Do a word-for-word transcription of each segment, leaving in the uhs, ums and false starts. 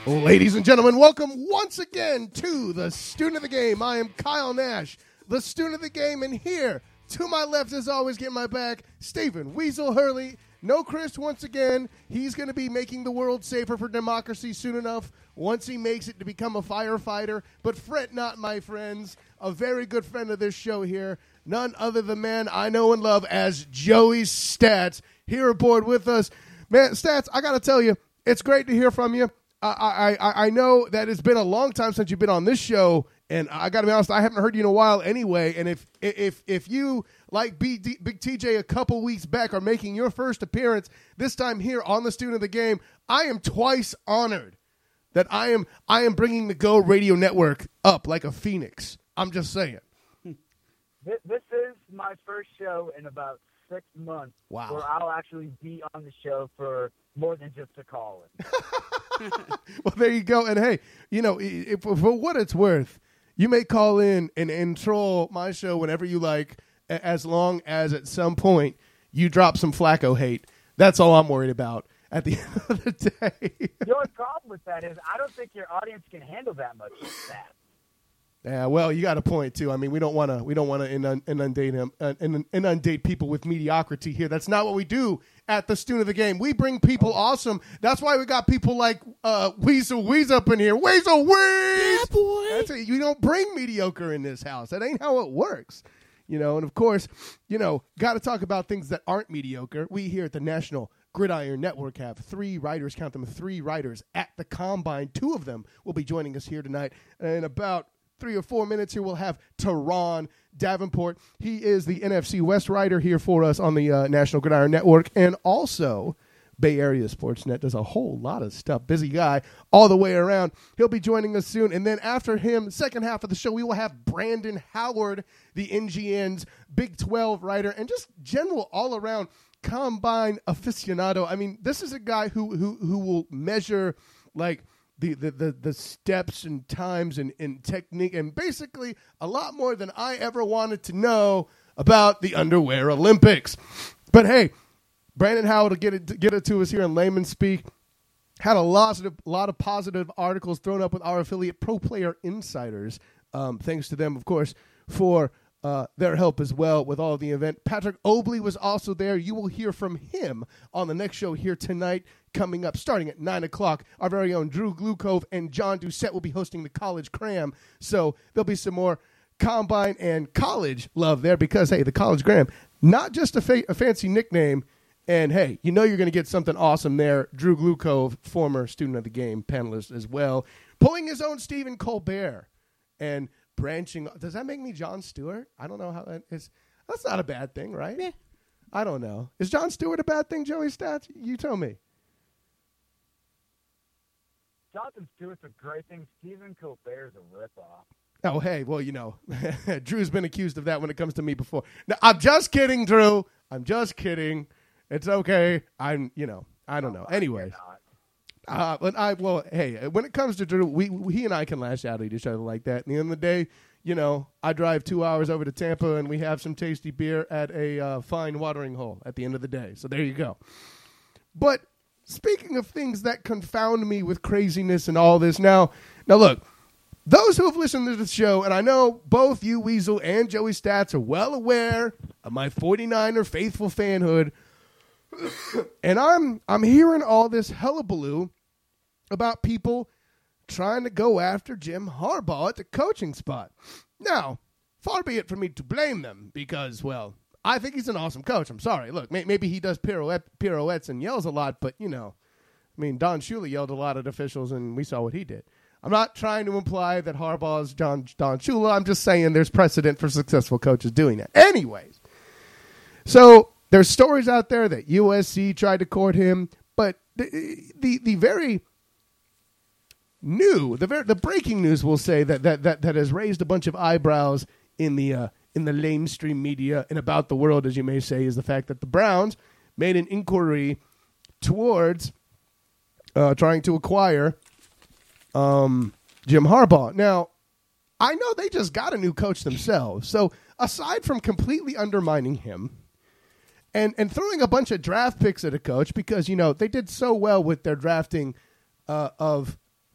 Ladies and gentlemen, welcome once again to the Student of the Game. I am Kyle Nash, the Student of the Game, and here to my left, as always, get my back, Stephen Weasel Hurley. No Chris once again. He's going to be making the world safer for democracy soon enough once he makes it to become a firefighter. But fret not, my friends. A very good friend of this show here, none other than the man I know and love as Joey Stats, here aboard with us. Man, Stats, I got to tell you, it's great to hear from you. I, I I know that it's been a long time since you've been on this show, and I got to be honest, I haven't heard you in a while anyway. And if if if you, like Big, D, Big T J a couple weeks back, are making your first appearance, this time here on the Student of the Game, I am twice honored that I am I am bringing the Go Radio Network up like a phoenix. I'm just saying. This, this is my first show in about six months wow. where I'll actually be on the show for more than just a call-in. Well, there you go. And hey, you know, if, for what it's worth, you may call in and, and troll my show whenever you like, as long as at some point you drop some Flacco hate. That's all I'm worried about at the end of the day. The only problem with that is I don't think your audience can handle that much of that. Yeah, well, you got a point too. I mean, we don't want to we don't want to inundate him, uh, inundate people with mediocrity here. That's not what we do at the Student of the Game. We bring people awesome. That's why we got people like uh, Weasel Weez up in here. Weasel Weez, yeah, boy. That's it. You don't bring mediocre in this house. That ain't how it works. You know, and of course, you know, got to talk about things that aren't mediocre. We here at the National Gridiron Network have three writers, count them, three writers at the Combine. Two of them will be joining us here tonight in about three or four minutes here. We'll have Teron Davenport. He is the N F C West writer here for us on the uh, National Gridiron Network, and also Bay Area Sportsnet. Does a whole lot of stuff. Busy guy all the way around. He'll be joining us soon. And then after him, second half of the show, we will have Brandon Howard, the N G N's Big twelve writer, and just general all-around Combine aficionado. I mean, this is a guy who who who will measure, like, The, the, the, the steps and times and, and technique, and basically a lot more than I ever wanted to know about the Underwear Olympics. But hey, Brandon Howard will get it, get it to us here in layman speak. Had a lot of, lot of positive articles thrown up with our affiliate Pro Player Insiders. Um, thanks to them, of course, for uh, their help as well with all of the event. Patrick Obley was also there. You will hear from him on the next show here tonight, coming up starting at nine o'clock. Our very own Drew Glukove and John Doucette will be hosting the College Cram. So there'll be some more Combine and college love there because, hey, the College Cram, not just a, fa- a fancy nickname. And, hey, you know you're going to get something awesome there. Drew Glukove, former Student of the Game panelist as well, pulling his own Stephen Colbert and branching. Does that make me Jon Stewart? I don't know how that is. That's not a bad thing, right? Yeah. I don't know. Is Jon Stewart a bad thing, Joey Stats? You tell me. Jonathan Stewart's a great thing. Stephen Colbert's a ripoff. Oh, hey, well, you know, Drew's been accused of that when it comes to me before. Now, I'm just kidding, Drew. I'm just kidding. It's okay. I'm, you know, I don't know. Anyways. Uh, but I, well, hey, when it comes to Drew, we, we, he and I can lash out at each other like that. At the end of the day, you know, I drive two hours over to Tampa and we have some tasty beer at a uh, fine watering hole at the end of the day. So there you go. But speaking of things that confound me with craziness and all this, now, now look, those who have listened to the show, and I know both you, Weasel, and Joey Stats are well aware of my forty-niner faithful fanhood, and I'm I'm hearing all this hullabaloo about people trying to go after Jim Harbaugh at the coaching spot. Now, far be it from me to blame them because, well, I think he's an awesome coach. I'm sorry. Look, may, maybe he does pirouette, pirouettes and yells a lot, but, you know, I mean, Don Shula yelled a lot at officials, and we saw what he did. I'm not trying to imply that Harbaugh is Don, Don Shula. I'm just saying there's precedent for successful coaches doing that. Anyways, so there's stories out there that U S C tried to court him, but the the, the very new, the very, the breaking news, we'll say, that, that, that, that has raised a bunch of eyebrows in the uh, in the lamestream media and about the world, as you may say, is the fact that the Browns made an inquiry towards uh, trying to acquire um, Jim Harbaugh. Now, I know they just got a new coach themselves, so aside from completely undermining him and, and throwing a bunch of draft picks at a coach, because, you know, they did so well with their drafting uh, of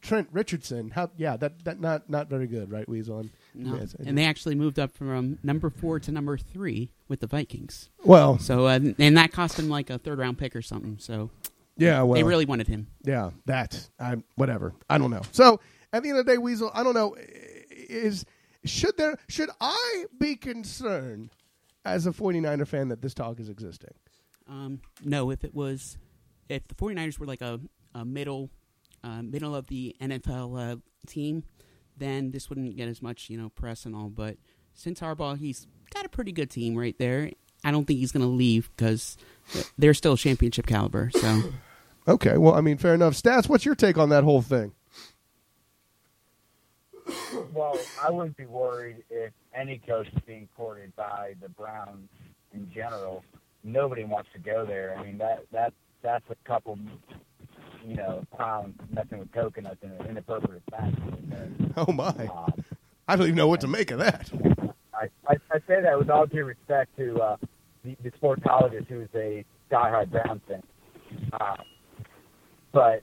Trent Richardson. How? Yeah, that that not not very good, right, Weasel? And, No. And they actually moved up from number four to number three with the Vikings. Well, so uh, and that cost him like a third round pick or something. So yeah, well, they really wanted him. Yeah, that I whatever. I don't know. So at the end of the day, Weasel, I don't know. Is should there should I be concerned as a 49er fan that this talk is existing? Um, no, if it was, if the 49ers were like a, a middle, uh, middle of the N F L uh, team, then this wouldn't get as much, you know, press and all. But since Harbaugh, he's got a pretty good team right there. I don't think he's going to leave because they're still championship caliber. So, okay, well, I mean, fair enough. Stats, what's your take on that whole thing? Well, I wouldn't be worried if any coach is being courted by the Browns in general. Nobody wants to go there. I mean, that that that's a couple, you know, pounds messing with coconuts in an inappropriate fashion. Oh my! Um, I don't even know what to make of that. I, I, I say that with all due respect to uh, the, the sportologist who's a diehard Browns fan. Uh, but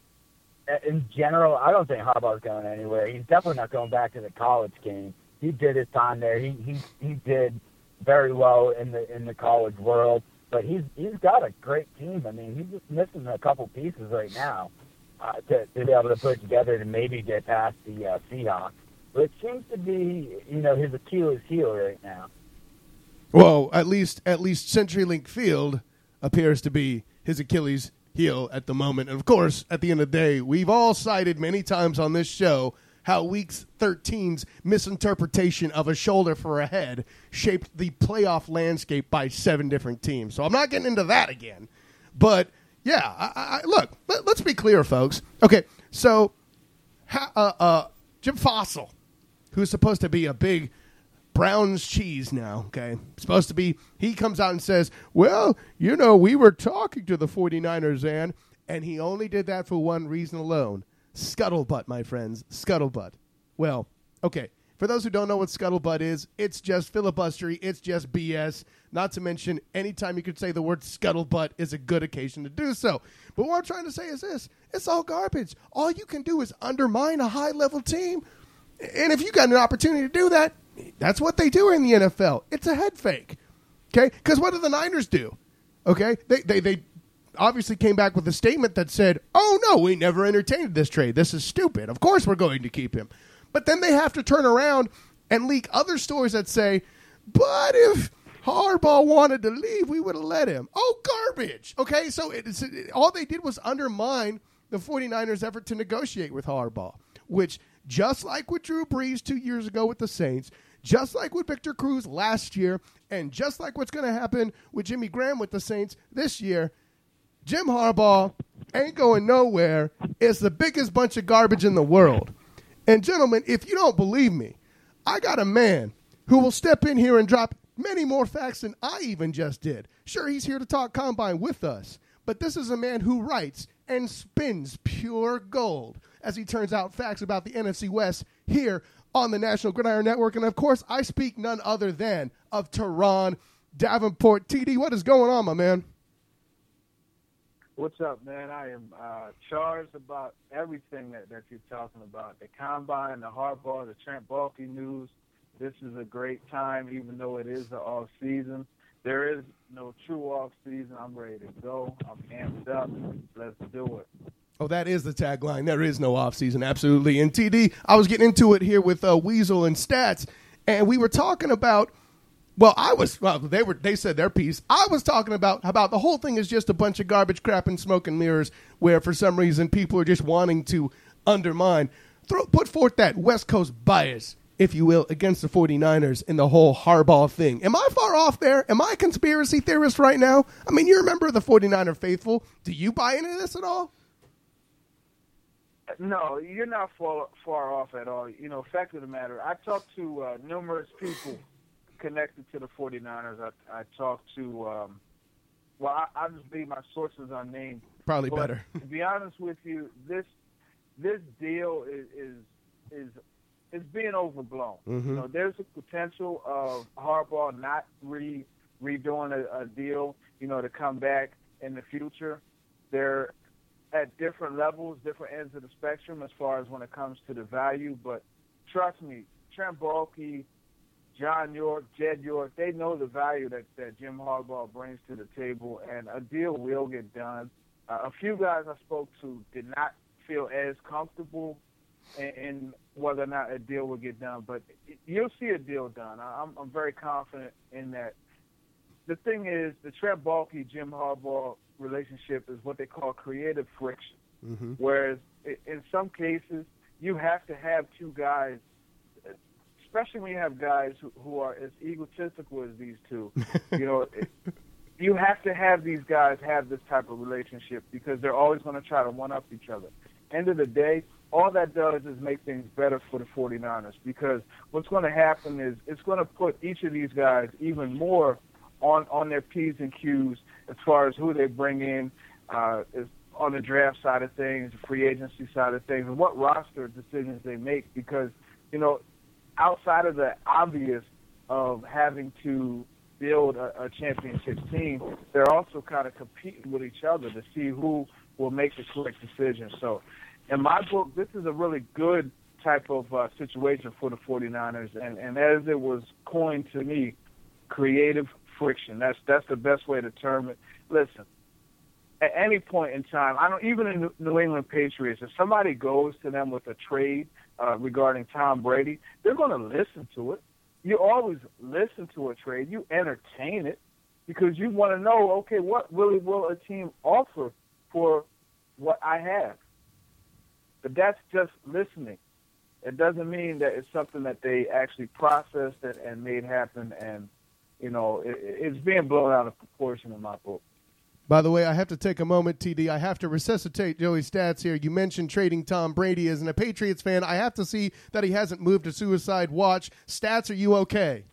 in general, I don't think Harbaugh's going anywhere. He's definitely not going back to the college game. He did his time there. He he he did very well in the in the college world. But he's he's got a great team. I mean, he's just missing a couple pieces right now uh, to to be able to put together to maybe get past the uh, Seahawks, which seems to be you know his Achilles heel right now. Well, at least at least CenturyLink Field appears to be his Achilles heel at the moment. And of course, at the end of the day, we've all cited many times on this show how Week thirteen's misinterpretation of a shoulder for a head shaped the playoff landscape by seven different teams. So I'm not getting into that again. But, yeah, I, I, look, let, let's be clear, folks. Okay, so ha, uh, uh, Jim Fossil, who's supposed to be a big Browns cheese now, okay, supposed to be, he comes out and says, well, you know, we were talking to the 49ers, and, and he only did that for one reason alone. Scuttlebutt, my friends, scuttlebutt. Well, okay, for those who don't know what scuttlebutt is, it's just filibustery, it's just B S, not to mention anytime you could say the word scuttlebutt is a good occasion to do so. But what I'm trying to say is this, it's all garbage. All you can do is undermine a high-level team, and if you got an opportunity to do that, that's what they do in the N F L. It's a head fake, okay? Because what do the Niners do? Okay, they they they obviously came back with a statement that said, oh, no, we never entertained this trade. This is stupid. Of course we're going to keep him. But then they have to turn around and leak other stories that say, but if Harbaugh wanted to leave, we would have let him. Oh, garbage. Okay, so it's, it, all they did was undermine the 49ers' effort to negotiate with Harbaugh, which just like with Drew Brees two years ago with the Saints, just like with Victor Cruz last year, and just like what's going to happen with Jimmy Graham with the Saints this year, Jim Harbaugh ain't going nowhere. It's the biggest bunch of garbage in the world. And, gentlemen, if you don't believe me, I got a man who will step in here and drop many more facts than I even just did. Sure, he's here to talk Combine with us, but this is a man who writes and spins pure gold as he turns out facts about the N F C West here on the National Gridiron Network. And, of course, I speak none other than of Teron Davenport. T D, what is going on, my man? What's up, man? I am uh, charged about everything that, that you're talking about. The Combine, the Harbaugh, the Trent Baalke news. This is a great time, even though it is the off-season. There is no true off-season. I'm ready to go. I'm amped up. Let's do it. Oh, that is the tagline. There is no offseason, absolutely. And T D, I was getting into it here with uh, Weasel and Stats, and we were talking about, well, I was, well, they were, they said their piece. I was talking about, about the whole thing is just a bunch of garbage, crap, and smoke and mirrors where for some reason people are just wanting to undermine, throw, put forth that West Coast bias, if you will, against the 49ers in the whole Harbaugh thing. Am I far off there? Am I a conspiracy theorist right now? I mean, you're a member of the 49er faithful. Do you buy into this at all? No, you're not far, far off at all. You know, fact of the matter, I talked to uh, numerous people connected to the 49ers. I, I talked to, um, well, I, I'll just leave my sources unnamed. Probably but better. To be honest with you, this this deal is is is, is being overblown. Mm-hmm. You know, there's a potential of Harbaugh not re redoing a, a deal, you know, to come back in the future. There, at different levels, different ends of the spectrum as far as when it comes to the value. But trust me, Trent Baalke, John York, Jed York, they know the value that, that Jim Harbaugh brings to the table, and a deal will get done. Uh, a few guys I spoke to did not feel as comfortable in, in whether or not a deal will get done, but you'll see a deal done. I'm, I'm very confident in that. The thing is, the Trent Baalke, Jim Harbaugh relationship is what they call creative friction, mm-hmm. whereas in some cases you have to have two guys, especially when you have guys who, who are as egotistical as these two. You know, it, you have to have these guys have this type of relationship because they're always going to try to one-up each other. End of the day, all that does is make things better for the 49ers because what's going to happen is it's going to put each of these guys even more on, on their P's and Q's as far as who they bring in uh, is on the draft side of things, the free agency side of things, and what roster decisions they make because, you know, outside of the obvious of having to build a, a championship team, they're also kind of competing with each other to see who will make the correct decision. So in my book, this is a really good type of uh, situation for the 49ers. And, and as it was coined to me, creative friction. That's that's the best way to term it. Listen, at any point in time, I don't even in the New England Patriots, if somebody goes to them with a trade uh, regarding Tom Brady, they're going to listen to it. You always listen to a trade. You entertain it because you want to know, okay, what really will a team offer for what I have? But that's just listening. It doesn't mean that it's something that they actually processed and, and made happen, and, you know, it, it's being blown out of proportion in my book. By the way, I have to take a moment, T D. I have to resuscitate Joey's stats here. You mentioned trading Tom Brady. As a Patriots fan, I have to see that he hasn't moved to suicide watch. Stats, are you okay?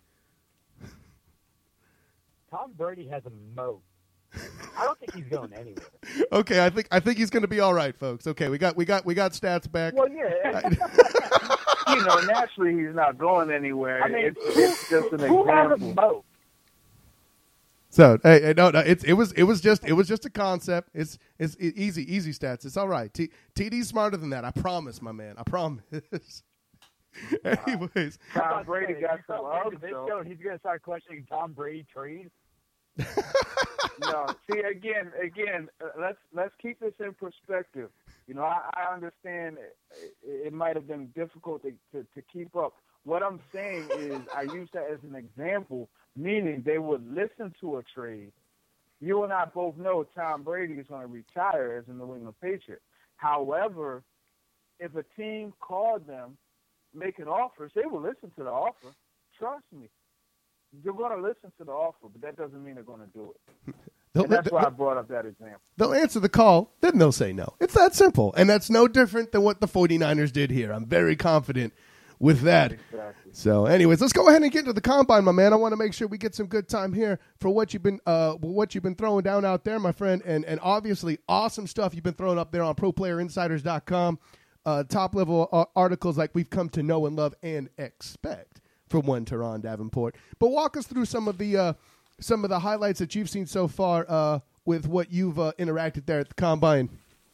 Tom Brady has a moat. I don't think he's going anywhere. Okay, I think I think he's going to be all right, folks. Okay, we got we got we got stats back. Well, yeah. You know, naturally he's not going anywhere. I mean, it's, it's just an who example. has a moat? So hey, hey, no, no, it's it was it was just it was just a concept. It's it's it, easy easy stats. It's all right. T, TD's smarter than that. I promise, my man. I promise. Anyways, Tom Brady got some up, this so. show, he's going to start questioning Tom Brady trade. No, see again, again. Uh, let's let's keep this in perspective. You know, I, I understand it, it might have been difficult to, to to keep up. What I'm saying is, I use that as an example, meaning they would listen to a trade. You and I both know Tom Brady is going to retire as a New England Patriot. However, if a team called them, making offers, they will listen to the offer. Trust me. You're going to listen to the offer, but that doesn't mean they're going to do it. And that's why I brought up that example. They'll answer the call, then they'll say no. It's that simple. And that's no different than what the 49ers did here. I'm very confident with that. Exactly. So anyways, let's go ahead and get into the combine, my man. I want to make sure we get some good time here for what you've been uh, what you've been throwing down out there, my friend. And, and obviously awesome stuff you've been throwing up there on pro player insiders dot com. Uh, top-level uh, articles like we've come to know and love and expect from one Teron Davenport. But walk us through some of the uh, some of the highlights that you've seen so far uh, with what you've uh, interacted there at the Combine.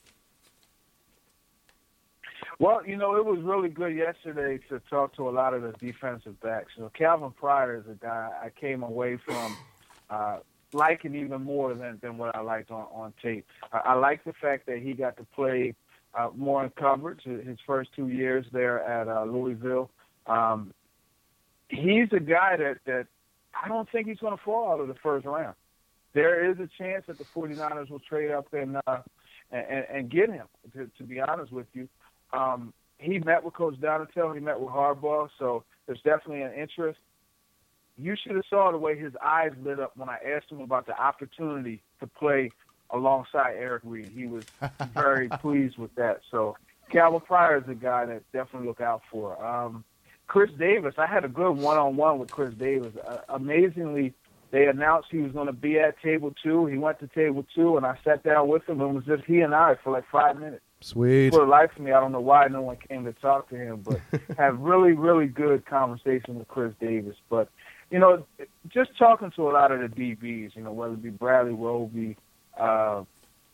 Well, you know, it was really good yesterday to talk to a lot of the defensive backs. You know, Calvin Pryor is a guy I came away from uh, liking even more than, than what I liked on, on tape. I, I like the fact that he got to play uh, more in coverage his first two years there at uh, Louisville. Um, he's a guy that, that I don't think he's going to fall out of the first round. There is a chance that the 49ers will trade up and uh, and, and get him, to, to be honest with you. Um, he met with Coach Donatell. He met with Harbaugh, so there's definitely an interest. You should have saw the way his eyes lit up when I asked him about the opportunity to play alongside Eric Reid. He was very pleased with that. So Calvin Pryor is a guy that definitely look out for. Um, Chris Davis, I had a good one-on-one with Chris Davis. Uh, amazingly, they announced he was going to be at table two. He went to table two, and I sat down with him, and it was just he and I for like five minutes. Sweet. For the life of me, I don't know why no one came to talk to him, but have really, really good conversation with Chris Davis. But, you know, just talking to a lot of the D Bs, you know, whether it be Bradley Roby, uh,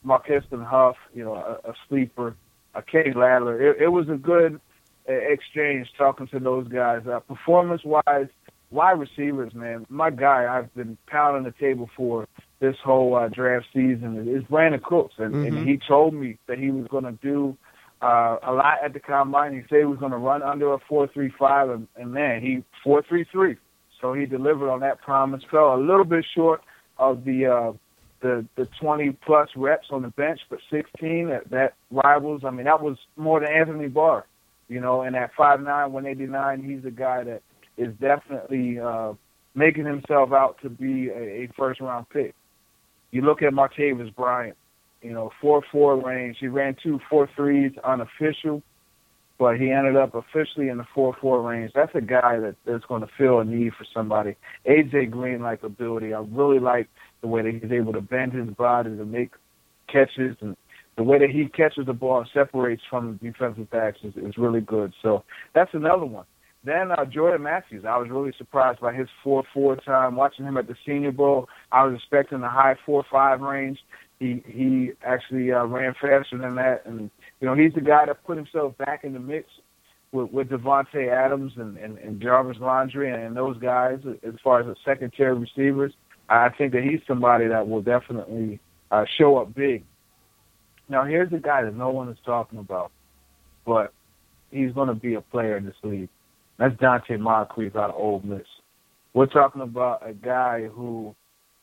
Marqueston Huff, you know, a, a sleeper, a Kenny Ladler. It, it was a good uh, exchange talking to those guys. Uh, performance-wise, wide receivers, man, my guy I've been pounding the table for this whole uh, draft season is Brandon Cooks, and, Mm-hmm. and he told me that he was going to do uh, a lot at the combine. He said he was going to run under a four three five, and, and man, he four three three. So he delivered on that promise. Fell a little bit short of the uh, the the twenty plus reps on the bench, but sixteen that, that rivals. I mean, that was more than Anthony Barr, you know. And at five nine, one eighty-nine, he's a guy that is definitely uh, making himself out to be a, a first round pick. You look at Martavis Bryant, you know, four four range. He ran two four threes unofficial, but he ended up officially in the four four range. That's a guy that, that's going to fill a need for somebody. A J Green-like ability. I really like the way that he's able to bend his body to make catches, and the way that he catches the ball and separates from the defensive backs is, is really good. So that's another one. Then uh, Jordan Matthews, I was really surprised by his four four time. Watching him at the Senior Bowl, I was expecting the high four five range. He he actually uh, ran faster than that. And, you know, he's the guy that put himself back in the mix with, with Devontae Adams and, and, and Jarvis Landry and, and those guys as far as the second-tier receivers. I think that he's somebody that will definitely uh, show up big. Now, here's the guy that no one is talking about, but he's going to be a player in this league. That's Dante Moncrief out of Ole Miss. We're talking about a guy who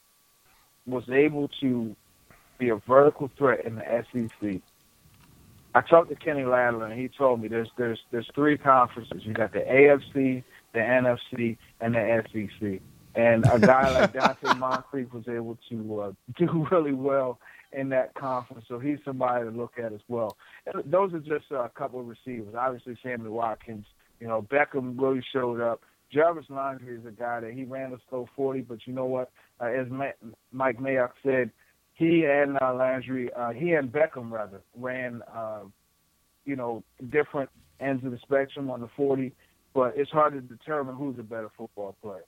was able to be a vertical threat in the S E C. I talked to Kenny Ladler, and he told me there's there's there's three conferences. You got the A F C, the N F C, and the S E C. And a guy like Dante Moncrief was able to uh, do really well in that conference, so he's somebody to look at as well. And those are just uh, a couple of receivers. Obviously, Sammy Watkins. You know, Beckham really showed up. Jarvis Landry is a guy that he ran a slow forty, but you know what? Uh, as Ma- Mike Mayock said, he and uh, Landry, uh, he and Beckham, rather, ran, uh, you know, different ends of the spectrum on the forty, but it's hard to determine who's a better football player.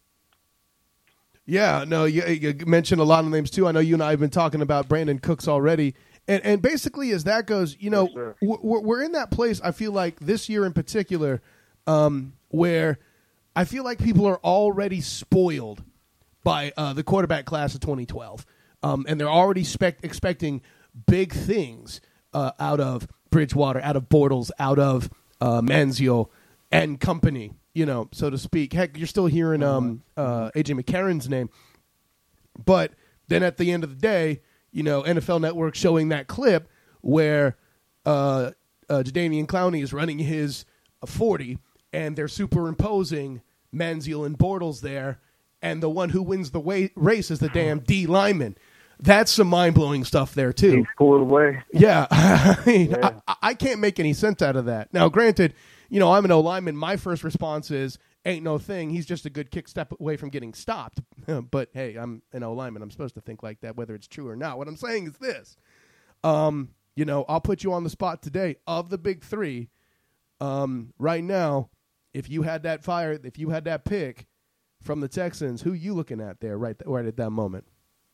Yeah, no, you, you mentioned a lot of names, too. I know you and I have been talking about Brandon Cooks already. And, and basically, as that goes, you know, Yes, we're, we're in that place, I feel like, this year in particular, um, where I feel like people are already spoiled by uh, the quarterback class of twenty twelve. Um, and they're already spec- expecting big things uh, out of Bridgewater, out of Bortles, out of uh, Manziel and company, you know, so to speak. Heck, you're still hearing um, uh, A J McCarron's name. But then at the end of the day, you know, N F L Network showing that clip where uh, uh, Jadeveon Clowney is running his uh, forty, and they're superimposing Manziel and Bortles there, and the one who wins the way- race is the damn D lineman. That's some mind-blowing stuff there, too. He's pulled away. Yeah. I mean, Yeah. I, I can't make any sense out of that. Now, granted, you know, I'm an O-lineman. My first response is, ain't no thing. He's just a good kick step away from getting stopped. But, hey, I'm an O-lineman. I'm supposed to think like that, whether it's true or not. What I'm saying is this. Um, you know, I'll put you on the spot today. Of the big three, um, right now, if you had that fire, if you had that pick from the Texans, who you looking at there right, th- right at that moment?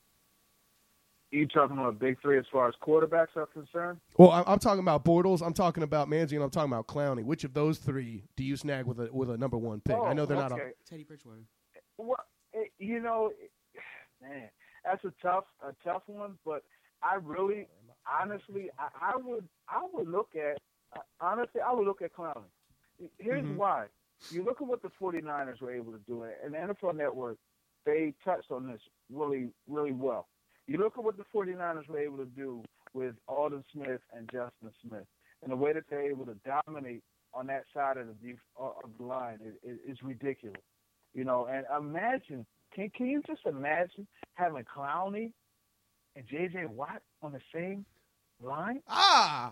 You talking about big three as far as quarterbacks are concerned? Well, I'm, I'm talking about Bortles. I'm talking about Manziel, and I'm talking about Clowney. Which of those three do you snag with a with a number one pick? Oh, I know they're not. okay. A, Teddy Bridgewater. Well, it, you know, man, that's a tough, a tough one. But I really, honestly, I, I would, I would look at, uh, honestly, I would look at Clowney. Here's Mhm. why. You look at what the 49ers were able to do, and the N F L Network, they touched on this really, really well. You look at what the 49ers were able to do with Alden Smith and Justin Smith, and the way that they're able to dominate on that side of the of the line is, is, is ridiculous. You know, and imagine, can can you just imagine having Clowney and J J Watt on the same line? ah.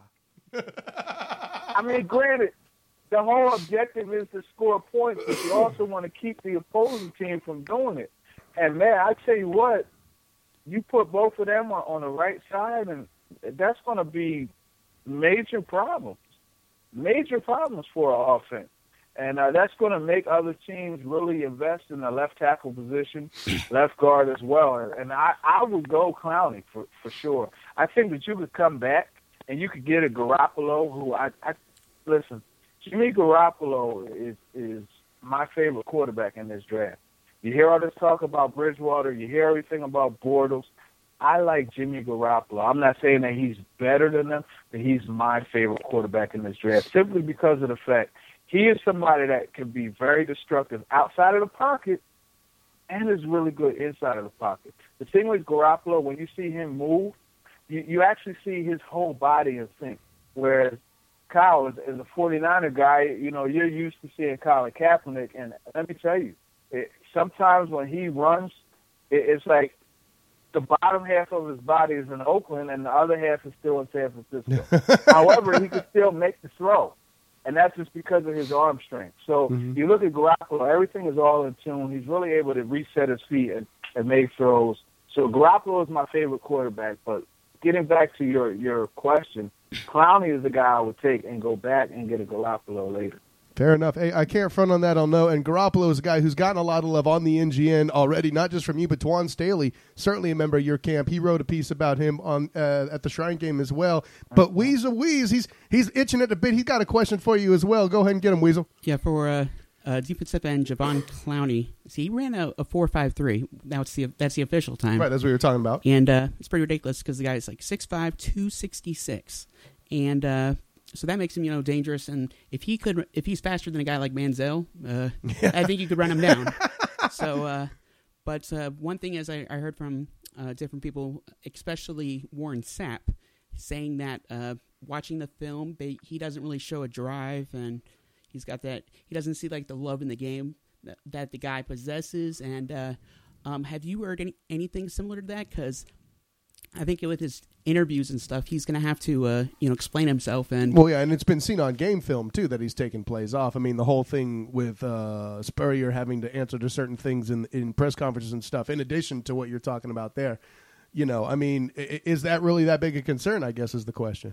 I mean, granted, the whole objective is to score points, but you also want to keep the opposing team from doing it. And, man, I tell you what, you put both of them on, on the right side, and that's going to be major problems, major problems for our offense. And uh, that's going to make other teams really invest in the left tackle position, left guard as well. And, and I, I would go Clowney for, for sure. I think that you could come back and you could get a Garoppolo who I, I listen, Jimmy Garoppolo is, is my favorite quarterback in this draft. You hear all this talk about Bridgewater. You hear everything about Bortles. I like Jimmy Garoppolo. I'm not saying that he's better than them, but he's my favorite quarterback in this draft simply because of the fact he is somebody that can be very destructive outside of the pocket and is really good inside of the pocket. The thing with Garoppolo, when you see him move, you, you actually see his whole body in sync. Whereas Kyle, as, as a 49er guy, you know, you're used to seeing Colin Kaepernick, and let me tell you, it, sometimes when he runs, it, it's like the bottom half of his body is in Oakland and the other half is still in San Francisco. However, he can still make the throw. And that's just because of his arm strength. So mm-hmm. you look at Garoppolo, everything is all in tune. He's really able to reset his feet and, and make throws. So Garoppolo is my favorite quarterback. But getting back to your, your question, Clowney is the guy I would take and go back and get a Garoppolo later. Fair enough. Hey, I can't front on that, I'll know. And Garoppolo is a guy who's gotten a lot of love on the N G N already, not just from you, but Twan Staley, certainly a member of your camp. He wrote a piece about him on uh, at the Shrine Game as well. But Weasel Weeze, he's he's itching at the bit. He's got a question for you as well. Go ahead and get him, Weasel. Yeah, for uh, uh, defensive end Javon Clowney. See, he ran a, a four five three. Now it's the that's the official time. Right, that's what we were talking about. And uh, it's pretty ridiculous because the guy is like six five, two sixty-six. And uh so that makes him, you know, dangerous. And if he could, if he's faster than a guy like Manziel, uh, yeah. I think you could run him down. so, uh, but uh, one thing is, I, I heard from uh, different people, especially Warren Sapp, saying that uh, watching the film, they, he doesn't really show a drive, and he's got that. He doesn't see like the love in the game that, that the guy possesses. And uh, um, have you heard any, anything similar to that? Because I think with his interviews and stuff, he's going to have to, uh, you know, explain himself. And well, yeah, and it's been seen on game film too that he's taken plays off. I mean, the whole thing with uh, Spurrier having to answer to certain things in in press conferences and stuff. In addition to what you're talking about there, you know, I mean, is that really that big a concern? I guess is the question.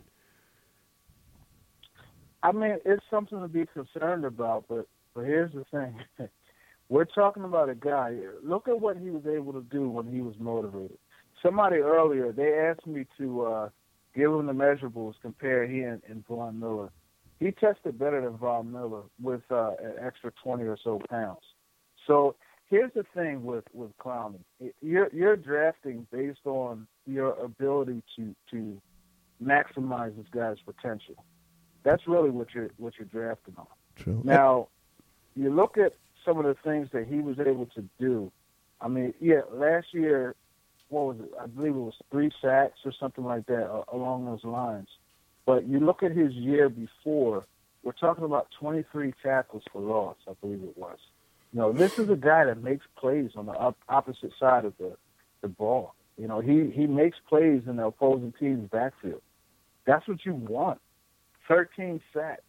I mean, it's something to be concerned about, but but here's the thing: we're talking about a guy. Look at what he was able to do when he was motivated. Somebody earlier, they asked me to uh, give him the measurables, compare he and, and Von Miller. He tested better than Von Miller with uh, an extra twenty or so pounds. So here's the thing with, with Clowney. You're, you're drafting based on your ability to to maximize this guy's potential. That's really what you're, what you're drafting on. True. Now, you look at some of the things that he was able to do. I mean, yeah, last year, what was it? I believe it was three sacks or something like that uh, along those lines. But you look at his year before, we're talking about twenty-three tackles for loss, I believe it was. You know, this is a guy that makes plays on the up, opposite side of the, the ball. You know, he, he makes plays in the opposing team's backfield. That's what you want. thirteen sacks.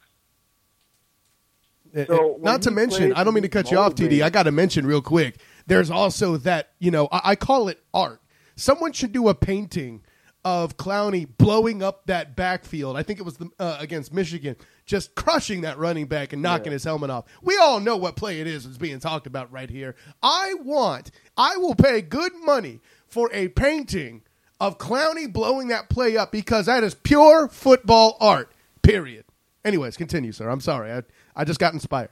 So not to mention, I don't mean to cut you off, T D. I got to mention real quick, there's also that, you know, I, I call it art. Someone should do a painting of Clowney blowing up that backfield. I think it was the, uh, against Michigan, just crushing that running back and knocking yeah. his helmet off. We all know what play it is that's being talked about right here. I want, I will pay good money for a painting of Clowney blowing that play up because that is pure football art, period. Anyways, continue, sir. I'm sorry. I, I just got inspired.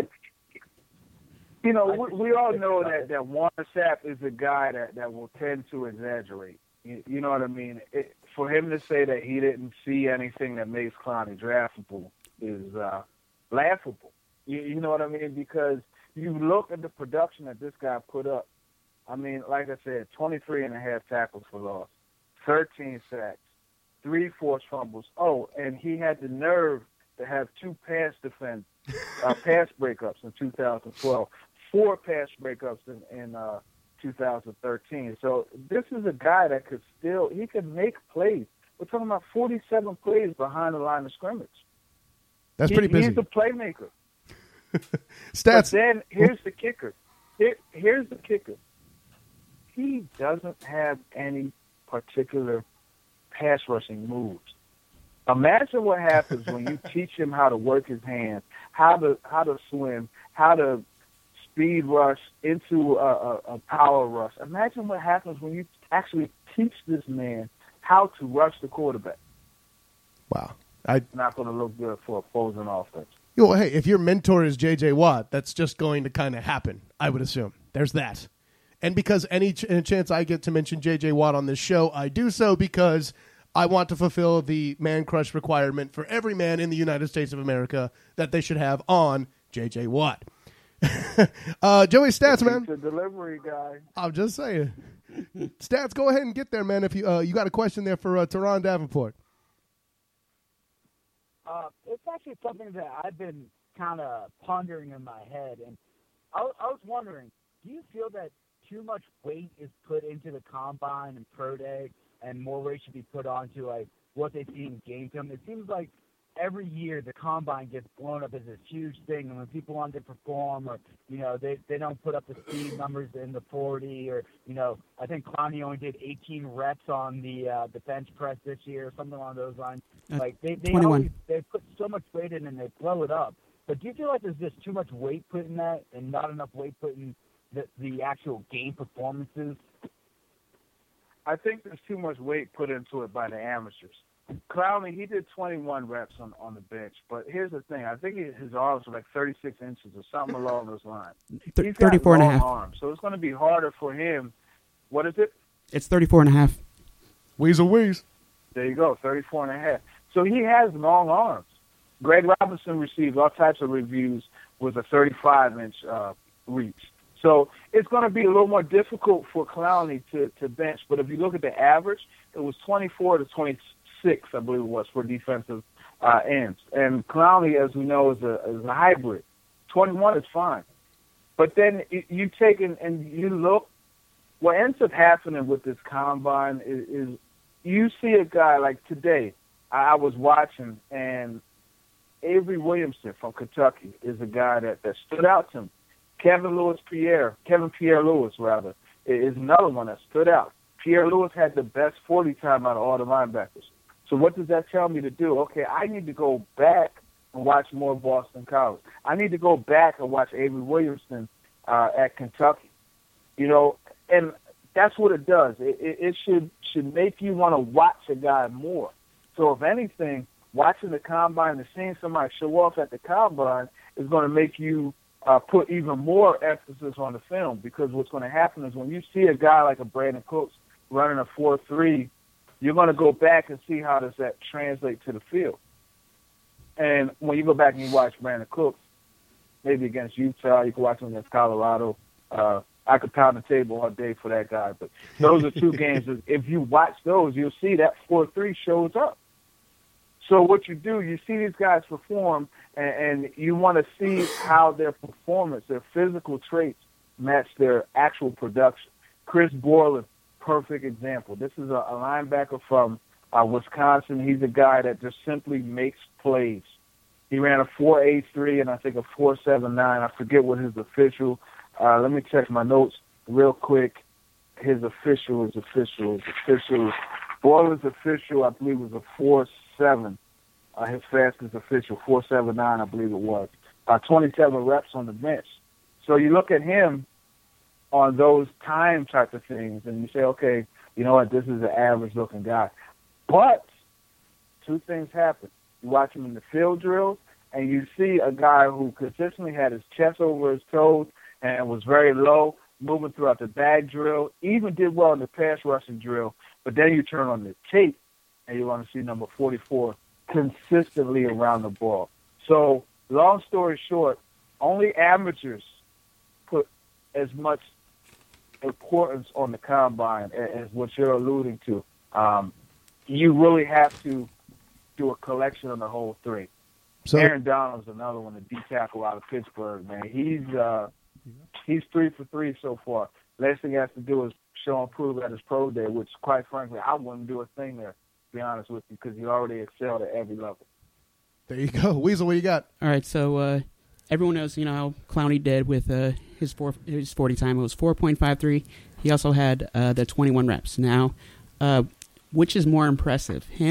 You know, we, we all know that, that Warren Sapp is a guy that, that will tend to exaggerate. You, you know what I mean? It, for him to say that he didn't see anything that makes Clowney draftable is uh, laughable. You, you know what I mean? Because you look at the production that this guy put up. I mean, like I said, twenty-three and a half tackles for loss, thirteen sacks, three forced fumbles. Oh, and he had the nerve to have two pass defense, uh, pass breakups in two thousand twelve. Four pass breakups in, in uh, two thousand thirteen. So this is a guy that could still, he could make plays. We're talking about forty-seven plays behind the line of scrimmage. That's he, pretty busy. He's a playmaker. Stats. But then here's the kicker. Here, here's the kicker. He doesn't have any particular pass rushing moves. Imagine what happens when you teach him how to work his hands, how to how to swim, how to speed rush into a, a, a power rush. Imagine what happens when you actually teach this man how to rush the quarterback. Wow. I, not going to look good for opposing offense. Well, hey, if your mentor is J J Watt, that's just going to kind of happen, I would assume. There's that. And because any ch- any chance I get to mention J J Watt on this show, I do so because I want to fulfill the man crush requirement for every man in the United States of America that they should have on J J Watt. uh, Joey, stats, man. He's a delivery guy. I'm just saying. Stats, go ahead and get there, man. If you uh, you got a question there for uh, Teron Davenport. Uh, it's actually something that I've been kind of pondering in my head, and I, I was wondering, do you feel that too much weight is put into the combine and pro day, and more weight should be put onto like what they see in game film? It seems like every year the combine gets blown up as this huge thing, and when people want to perform, or you know they they don't put up the speed numbers in the forty, or you know I think Clowney only did eighteen reps on the uh, the bench press this year, or something along those lines. Uh, like they they twenty-one. always, they put so much weight in and they blow it up. But do you feel like there's just too much weight put in that, and not enough weight put in the the actual game performances? I think there's too much weight put into it by the amateurs. Clowney, he did twenty-one reps on, on the bench, but here's the thing. I think his arms are like thirty-six inches or something along those lines. Th- He's got thirty-four and a long half. arms, so it's going to be harder for him. What is it? It's thirty-four and a half. Weasel Weeze. There you go, thirty-four and a half. So he has long arms. Greg Robinson received all types of reviews with a thirty-five inch uh, reach. So it's going to be a little more difficult for Clowney to, to bench. But if you look at the average, it was twenty-four to twenty-six, I believe it was, for defensive uh, ends. And Clowney, as we know, is a, is a hybrid. twenty-one is fine. But then you take and, and you look, what ends up happening with this combine is, is you see a guy like today, I was watching, and Avery Williamson from Kentucky is a guy that, that stood out to me. Kevin Lewis Pierre, Kevin Pierre Lewis, rather, is another one that stood out. Pierre Lewis had the best forty time out of all the linebackers. So what does that tell me to do? Okay, I need to go back and watch more Boston College. I need to go back and watch Avery Williamson uh, at Kentucky. You know, and that's what it does. It, it, it should should make you want to watch a guy more. So if anything, watching the combine and seeing somebody show off at the combine is going to make you uh, put even more emphasis on the film, because what's going to happen is when you see a guy like a Brandon Cooks running a four three, you're going to go back and see how does that translate to the field. And when you go back and you watch Brandon Cooks, maybe against Utah, you can watch him against Colorado. Uh, I could pound the table all day for that guy. But those are two games. If you watch those, you'll see that four three shows up. So what you do, you see these guys perform, and, and you want to see how their performance, their physical traits, match their actual production. Chris Borland, perfect example. This is a, a linebacker from uh, Wisconsin. He's a guy that just simply makes plays. He ran a four eight three and I think a four seven nine. I forget what his official. Uh, let me check my notes real quick. His official is official. His official. Borland's official, I believe, was a four seven. Uh, his fastest official, four seven nine, I believe it was. Uh, twenty-seven reps on the bench. So you look at him on those time type of things, and you say, okay, you know what, this is an average-looking guy. But two things happen. You watch him in the field drills, and you see a guy who consistently had his chest over his toes and was very low, moving throughout the bag drill, even did well in the pass rushing drill. But then you turn on the tape, and you want to see number forty-four consistently around the ball. So, long story short, only amateurs put as much importance on the combine as what you're alluding to. Um, you really have to do a collection of the whole three. So, Aaron Donald's another one, the D tackle out of Pittsburgh, man. He's uh, he's three for three so far. Last thing he has to do is show and prove at his pro day, which, quite frankly, I wouldn't do a thing there, to be honest with you, because he already excelled at every level. There you go. Weasel, what you got? All right, so uh, everyone knows, you know, how Clowney did with uh, his four, his forty time. It was four point five three. He also had uh, the twenty-one reps. Now, uh, which is more impressive, him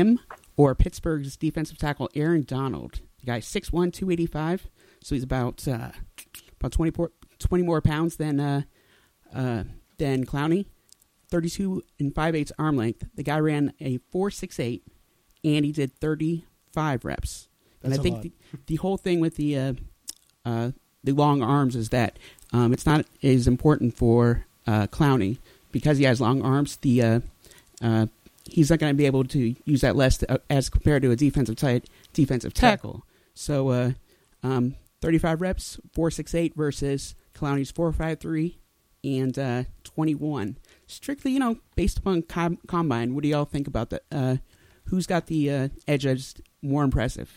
or Pittsburgh's defensive tackle Aaron Donald. The guy's six one, two eighty-five, so he's about uh, about twenty, twenty more pounds than uh, uh, than Clowney. thirty-two and five eighths arm length. The guy ran a four six eight, and he did thirty-five reps. That's and I a think lot. the, the whole thing with the uh, uh, the long arms is that um, it's not as important for uh, Clowney because he has long arms. The uh, uh, he's not going to be able to use that less to, uh, as compared to a defensive tight defensive tackle. So, uh, um, thirty-five reps, four six eight versus Clowney's four five three and uh, twenty-one. Strictly, you know, based upon com- combine. What do y'all think about that? Uh, who's got the uh, edge that's more impressive?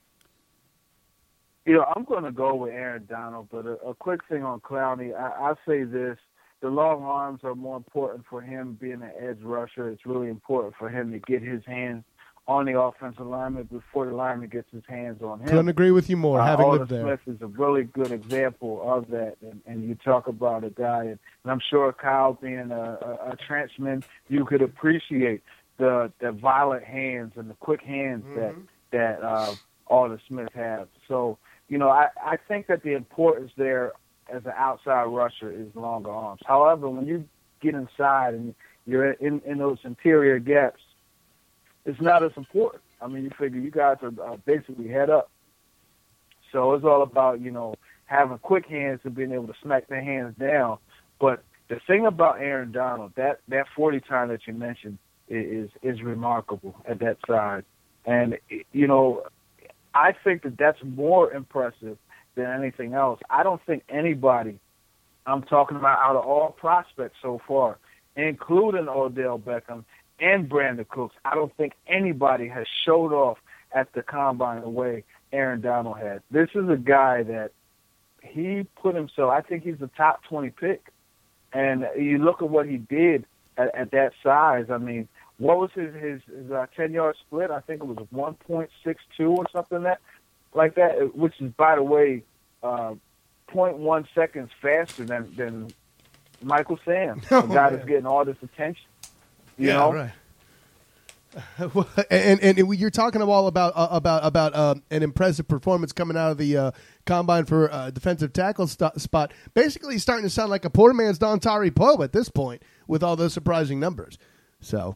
You know, I'm going to go with Aaron Donald, but a, a quick thing on Clowney. I, I say this. The long arms are more important for him being an edge rusher. It's really important for him to get his hands on the offensive lineman before the lineman gets his hands on him. Couldn't agree with you more, uh, having Alden lived there. Smith is a really good example of that. And, and you talk about a guy, and, and I'm sure Kyle being a, a, a trenchman, you could appreciate the the violent hands and the quick hands Mm-hmm. that, that uh, Alden Smith has. So, you know, I, I think that the importance there as an outside rusher is longer arms. However, when you get inside and you're in, in those interior gaps, it's not as important. I mean, you figure you guys are uh, basically head up. So it's all about, you know, having quick hands and being able to smack their hands down. But the thing about Aaron Donald, that, that forty time that you mentioned is, is remarkable at that size. And, you know, I think that that's more impressive than anything else. I don't think anybody, I'm talking about out of all prospects so far, including Odell Beckham and Brandon Cooks, I don't think anybody has showed off at the combine the way Aaron Donald had. This is a guy that he put himself, I think he's a top twenty pick. And you look at what he did at, at that size. I mean, what was his his, his uh, ten-yard split? I think it was one point six two or something that like that, which is, by the way, uh, zero point one seconds faster than, than Michael Sam, the Oh, guy man. that's getting all this attention. You yeah, know? right. Well, and, and and you're talking all about uh, about about uh, an impressive performance coming out of the uh, combine for uh, defensive tackle st- spot. Basically, starting to sound like a poor man's Dontari Poe at this point with all those surprising numbers. So,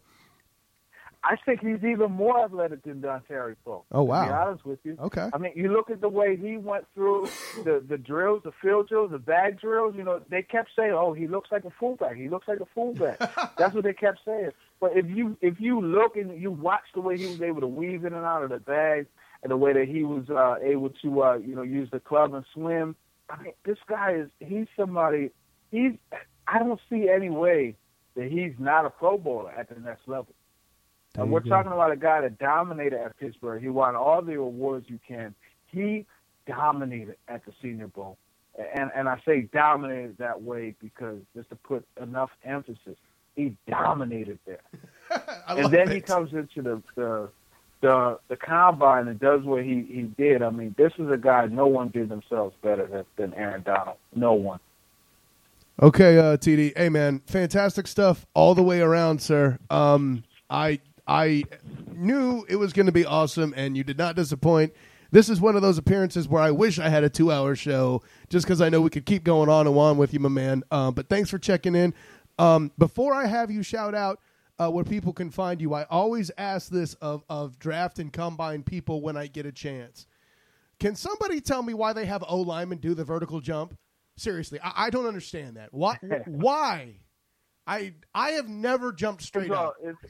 I think he's even more athletic than Dontari Poe. Oh, wow. To be honest with you. okay, I mean, you look at the way he went through the, the drills, the field drills, the bag drills. You know, they kept saying, "Oh, he looks like a fullback. He looks like a fullback." That's what they kept saying. But if you if you look and you watch the way he was able to weave in and out of the bags, and the way that he was uh, able to uh, you know use the club and swim, I mean, this guy is he's somebody. He's I don't see any way that he's not a Pro Bowler at the next level. And we're talking about a guy that dominated at Pittsburgh. He won all the awards you can. He dominated at the Senior Bowl. And and I say dominated that way because just to put enough emphasis, he dominated there. I And love then it. he comes into the the the, the combine and does what he, he did. I mean, this is a guy no one did themselves better than, than Aaron Donald. No one. Okay, uh, T D. Hey, man, fantastic stuff all the way around, sir. Um, I I knew it was going to be awesome, and you did not disappoint. This is one of those appearances where I wish I had a two-hour show just because I know we could keep going on and on with you, my man. Um, but thanks for checking in. Um, before I have you shout out uh, where people can find you, I always ask this of, of draft and combine people when I get a chance. Can somebody tell me why they have O-linemen do the vertical jump? Seriously, I, I don't understand that. Why? Why? I I have never jumped straight It's all- up. It's,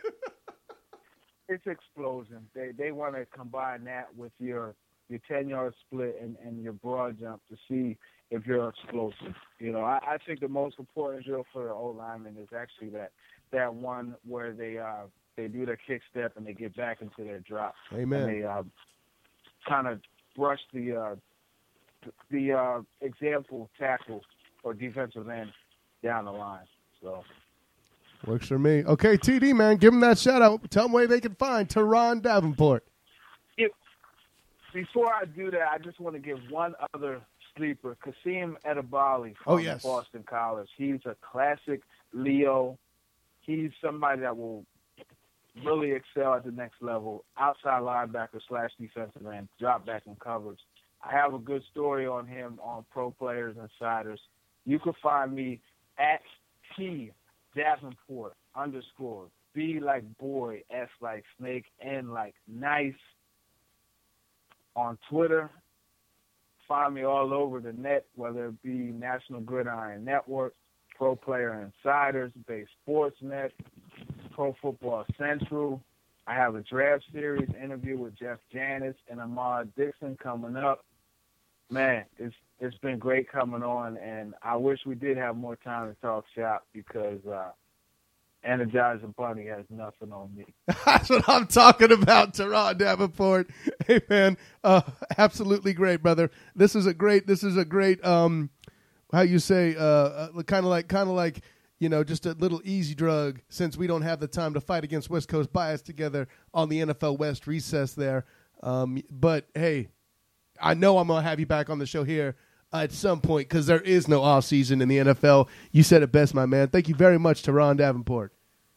it's explosion. They they want to combine that with your your ten yard split and, and your broad jump to see if you're explosive. You know, I, I think the most important drill for the O lineman is actually that that one where they uh they do their kick step and they get back into their drop. Amen. And they uh, kind of brush the uh, the uh, example tackle or defensive end down the line. So. Works for me. Okay, T D, man, give them that shout out. Tell them where they can find Teron Davenport. If, before I do that, I just want to give one other sleeper, Kasim Edebali from Oh, yes. Boston College. He's a classic Leo. He's somebody that will really excel at the next level, outside linebacker slash defensive end, drop back in coverage. I have a good story on him on Pro Players Insiders. You can find me at T Davenport underscore B like boy, S like snake, N like nice on Twitter. Find me all over the net, whether it be National Gridiron Network, Pro Player Insiders, Base Sports Net, Pro Football Central. I have a draft series interview with Jeff Janis and Ahmad Dixon coming up. Man, it's it's been great coming on, and I wish we did have more time to talk shop because uh, Energizer Bunny has nothing on me. That's what I'm talking about, Teron Davenport. Hey, man, uh, absolutely great, brother. This is a great. This is a great. Um, how you say? Uh, uh kind of like, kind of like, you know, just a little easy drug. Since we don't have the time to fight against West Coast bias together on the N F L West recess there. Um, but hey, I know I'm gonna have you back on the show here at some point because there is no off season in the N F L. You said it best, my man. Thank you very much, Teron Davenport.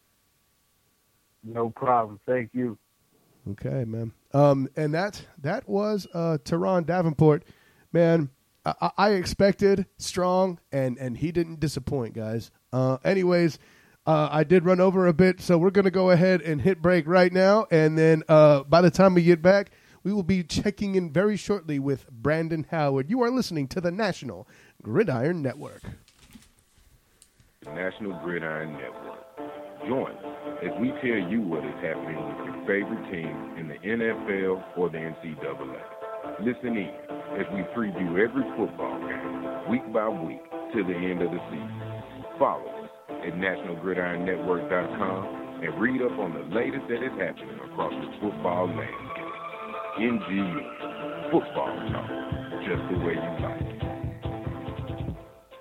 No problem. Thank you. Okay, man. Um, and that that was uh, Teron Davenport, man. I, I expected strong, and and he didn't disappoint, guys. Uh, anyways, uh, I did run over a bit, so we're gonna go ahead and hit break right now, and then uh, by the time we get back, we will be checking in very shortly with Brandon Howard. You are listening to the National Gridiron Network. The National Gridiron Network. Join us as we tell you what is happening with your favorite team in the N F L or the N C double A. Listen in as we preview every football game, week by week, to the end of the season. Follow us at national gridiron network dot com and read up on the latest that is happening across the football landscape. N G N, football talk, just the way you like it.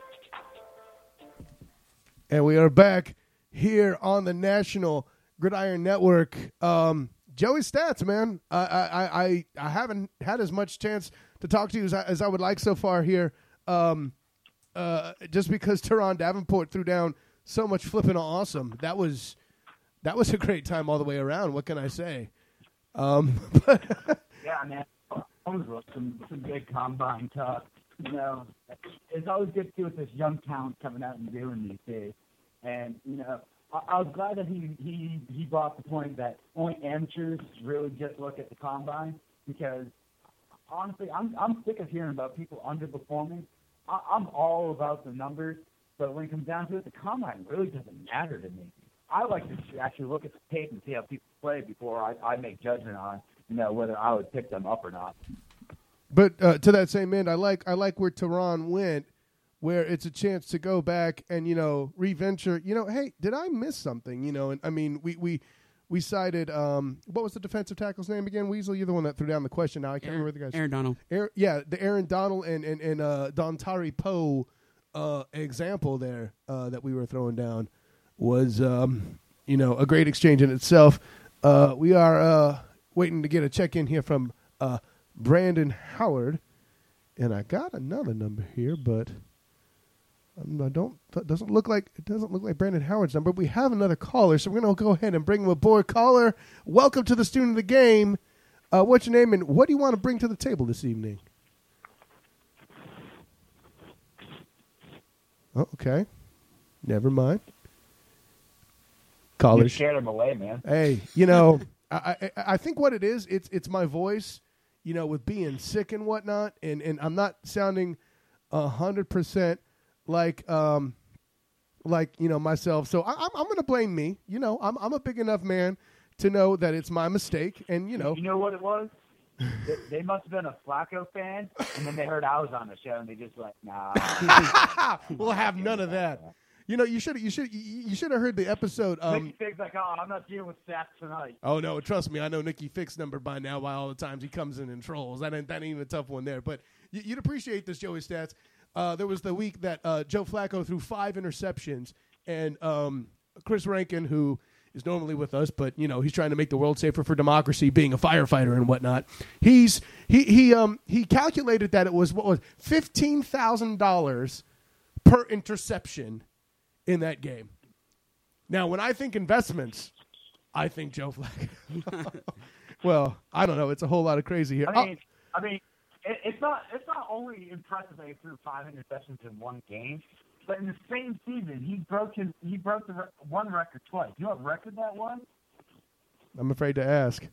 And we are back here on the National Gridiron Network. Um, Joey Stats, man. I, I I I haven't had as much chance to talk to you as I, as I would like so far here. Um, uh, just because Teron Davenport threw down so much flipping awesome. That was that was a great time all the way around. What can I say? Um, but Yeah, man. Some some big combine talk. You know, it's always good to see what this young talent coming out and doing these days. And you know, I, I was glad that he he he brought the point that only amateurs really just look at the combine, because honestly, I'm I'm sick of hearing about people underperforming. I, I'm all about the numbers, but when it comes down to it, the combine really doesn't matter to me. I like to actually look at the tape and see how people play before I, I make judgment on, you know, whether I would pick them up or not. But uh, to that same end, I like I like where Teron went, where it's a chance to go back and, you know, reventure. You know, hey, did I miss something? You know, and I mean, we we we cited um, what was the defensive tackle's name again? Weasel, you're the one that threw down the question. Now I can't Aaron, remember the guy's Aaron Donald. Aaron, yeah, the Aaron Donald and and and uh, Dontari Poe uh, example there uh, that we were throwing down was um, you know, a great exchange in itself. Uh, we are uh, waiting to get a check in here from uh, Brandon Howard, and I got another number here, but um, I don't. It doesn't look like it doesn't look like Brandon Howard's number. We have another caller, so we're gonna go ahead and bring him aboard. Caller, welcome to the Student of the Game. Uh, what's your name and what do you want to bring to the table this evening? Oh, okay, never mind. You scared him away, man. Hey, you know, I, I I think what it is, it's it's my voice, you know, with being sick and whatnot, and, and I'm not sounding a hundred percent like um like you know myself. So I, I'm I'm gonna blame me. You know, I'm I'm a big enough man to know that it's my mistake, and you know, You know what it was? they, they must have been a Flacco fan, and then they heard I was on the show, and they just like, nah. we'll have none of that. You know, you should you should you should have heard the episode. Um, Nicky Fick's like, oh, I'm not dealing with stats tonight. Oh no, trust me, I know Nicky Fick's number by now. By all the times he comes in and trolls, that ain't that ain't even a tough one there. But you, you'd appreciate this, Joey Stats. Uh, there was the week that uh, Joe Flacco threw five interceptions, and um, Chris Rankin, who is normally with us, but you know he's trying to make the world safer for democracy, being a firefighter and whatnot. He's he he um he calculated that it was what was fifteen thousand dollars per interception in that game. Now, when I think investments, I think Joe Flacco. Well, I don't know. It's a whole lot of crazy here. I mean, oh. I mean, it, it's not it's not only impressive that he threw five interceptions in one game, but in the same season he broke his he broke the re- one record twice. You know what record that was? I'm afraid to ask.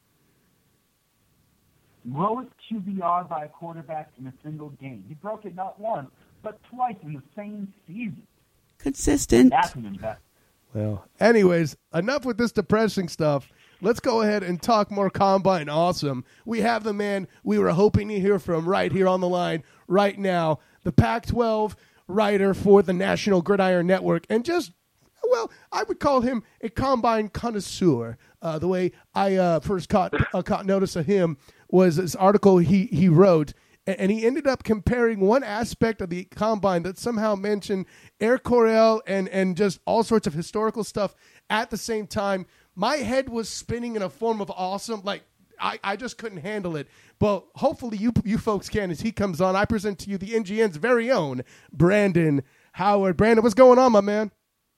Lowest Q B R by a quarterback in a single game. He broke it not once, but twice in the same season. Consistent. That's an investment. Well, anyways, enough with this depressing stuff. Let's go ahead and talk more Combine Awesome. We have the man we were hoping to hear from right here on the line right now, the Pac twelve writer for the National Gridiron Network, and just, well, I would call him a Combine connoisseur. Uh, the way I uh, first caught, uh, caught notice of him was this article he, he wrote, and he ended up comparing one aspect of the Combine that somehow mentioned Air Coryell and, and just all sorts of historical stuff at the same time. My head was spinning in a form of awesome. Like, I, I just couldn't handle it. But hopefully you you folks can as he comes on. I present to you the N G N's very own Brandon Howard. Brandon, what's going on, my man?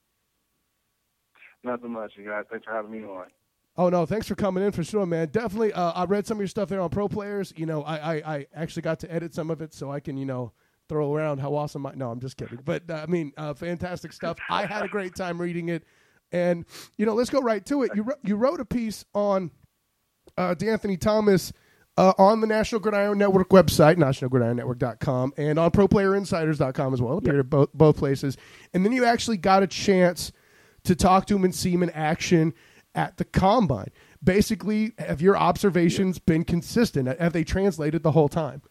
Nothing much, you guys. Thanks for having me on. Oh, no, thanks for coming in for sure, man. Definitely, uh, I read some of your stuff there on Pro Players. You know, I, I, I actually got to edit some of it so I can, you know, throw around how awesome I – no, I'm just kidding. But, uh, I mean, uh, fantastic stuff. I had a great time reading it. And, you know, let's go right to it. You, you wrote a piece on uh, D'Anthony Thomas uh, on the National Gridiron Network website, national gridiron network dot com, and on pro player insiders dot com as well. Appeared at both, both places. And then you actually got a chance to talk to him and see him in action at the Combine. Basically, have your observations yeah. been consistent? Have they translated the whole time?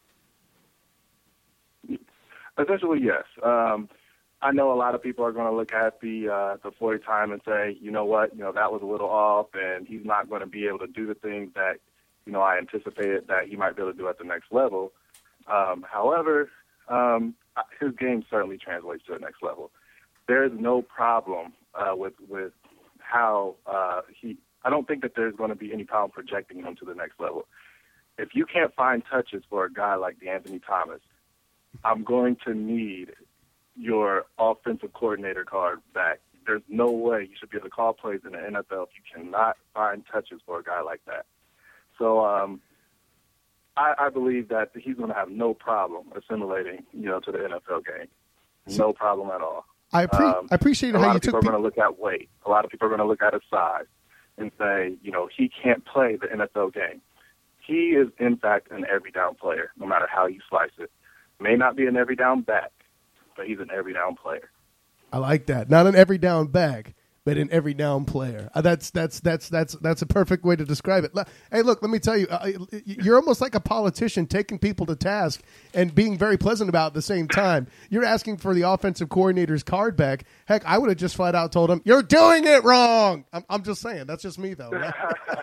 Essentially, yes. Um, I know a lot of people are going to look at the uh, the forty time and say, you know what, you know that was a little off, and he's not going to be able to do the things that you know I anticipated that he might be able to do at the next level. Um, however, um, his game certainly translates to the next level. There is no problem uh, with with how uh, he. I don't think that there's going to be any problem projecting him to the next level. If you can't find touches for a guy like D'Anthony Thomas, I'm going to need your offensive coordinator card back. There's no way you should be able to call plays in the N F L if you cannot find touches for a guy like that. So um, I, I believe that he's going to have no problem assimilating, you know, to the N F L game. No problem at all. I, pre- um, I appreciate how you took. A lot of people are going to look at weight. A lot of people are going to look at his size and say, you know, he can't play the N F L game. He is, in fact, an every down player, no matter how you slice it. May not be an every down back, but he's an every down player. I like that. Not an every down back, but an every down player. Uh, that's that's that's that's that's a perfect way to describe it. Hey, look, let me tell you, uh, you're almost like a politician taking people to task and being very pleasant about it at the same time. You're asking for the offensive coordinator's card back. Heck, I would have just flat out told him, "You're doing it wrong." I'm, I'm just saying. That's just me, though. Right?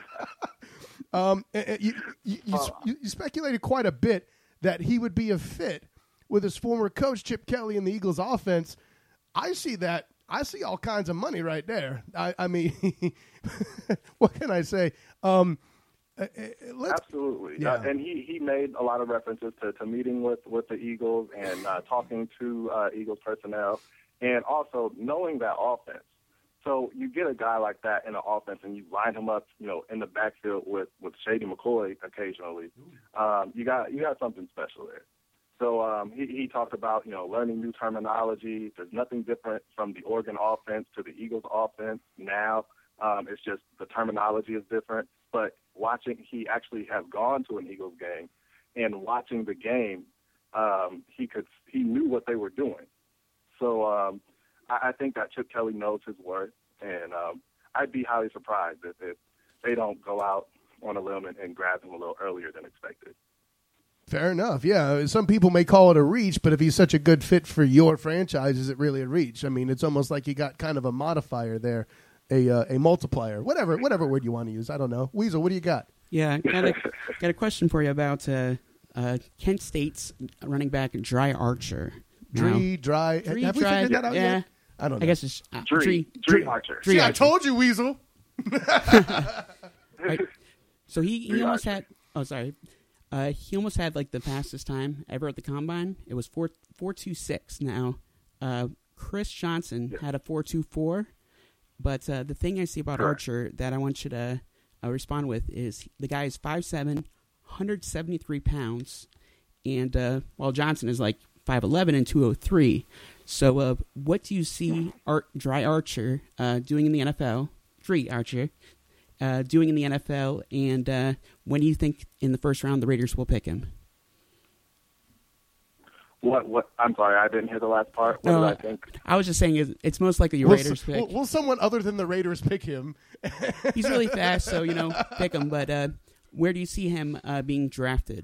um, you, you, you, you speculated quite a bit that he would be a fit with his former coach, Chip Kelly, in the Eagles offense. I see that. I see all kinds of money right there. I, I mean, what can I say? Um, let's, Absolutely. Yeah. Uh, and he, he made a lot of references to, to meeting with, with the Eagles and uh, talking to uh, Eagles personnel and also knowing that offense. So you get a guy like that in an offense and you line him up, you know, in the backfield with, with Shady McCoy occasionally. Um, you got you got something special there. So um, he, he talked about, you know, learning new terminology. There's nothing different from the Oregon offense to the Eagles offense now. Um, it's just the terminology is different. But watching, he actually has gone to an Eagles game, and watching the game, um, he could he knew what they were doing. So um, I, I think that Chip Kelly knows his worth, and um, I'd be highly surprised if, if they don't go out on a limb and, and grab him a little earlier than expected. Fair enough. Yeah, some people may call it a reach, but if he's such a good fit for your franchise, is it really a reach? I mean, it's almost like you got kind of a modifier there, a uh, a multiplier, whatever whatever word you want to use. I don't know. Weasel, what do you got? Yeah, got a got a question for you about uh, uh, Kent State's running back Dry Archer. Dree, Dry. Dree, Have we Dry, figured that out yeah. yet? I don't know. I guess it's uh, Dree, Dree, Dree Archer. Dree See, Archer. I told you, Weasel. Right. So he, he Dree almost Archer. had. Oh, sorry. Uh, he almost had like the fastest time ever at the Combine. It was four four two six. Now, uh, Chris Johnson Yeah. had a four two four, But uh, the thing I see about Correct. Archer that I want you to uh, respond with is the guy is five seven, one hundred seventy-three pounds, and uh, while Johnson is like five eleven and two oh three. So uh, what do you see Art, Dry Archer uh, doing in the N F L? Dry Archer uh, doing in the N F L, and uh, when do you think in the first round the Raiders will pick him? What? What? I'm sorry, I didn't hear the last part. What No, did I think? I was just saying it's- it's most likely your Will, Raiders pick. will, will someone other than the Raiders pick him? He's really fast, so, you know, pick him. But uh, where do you see him uh, being drafted?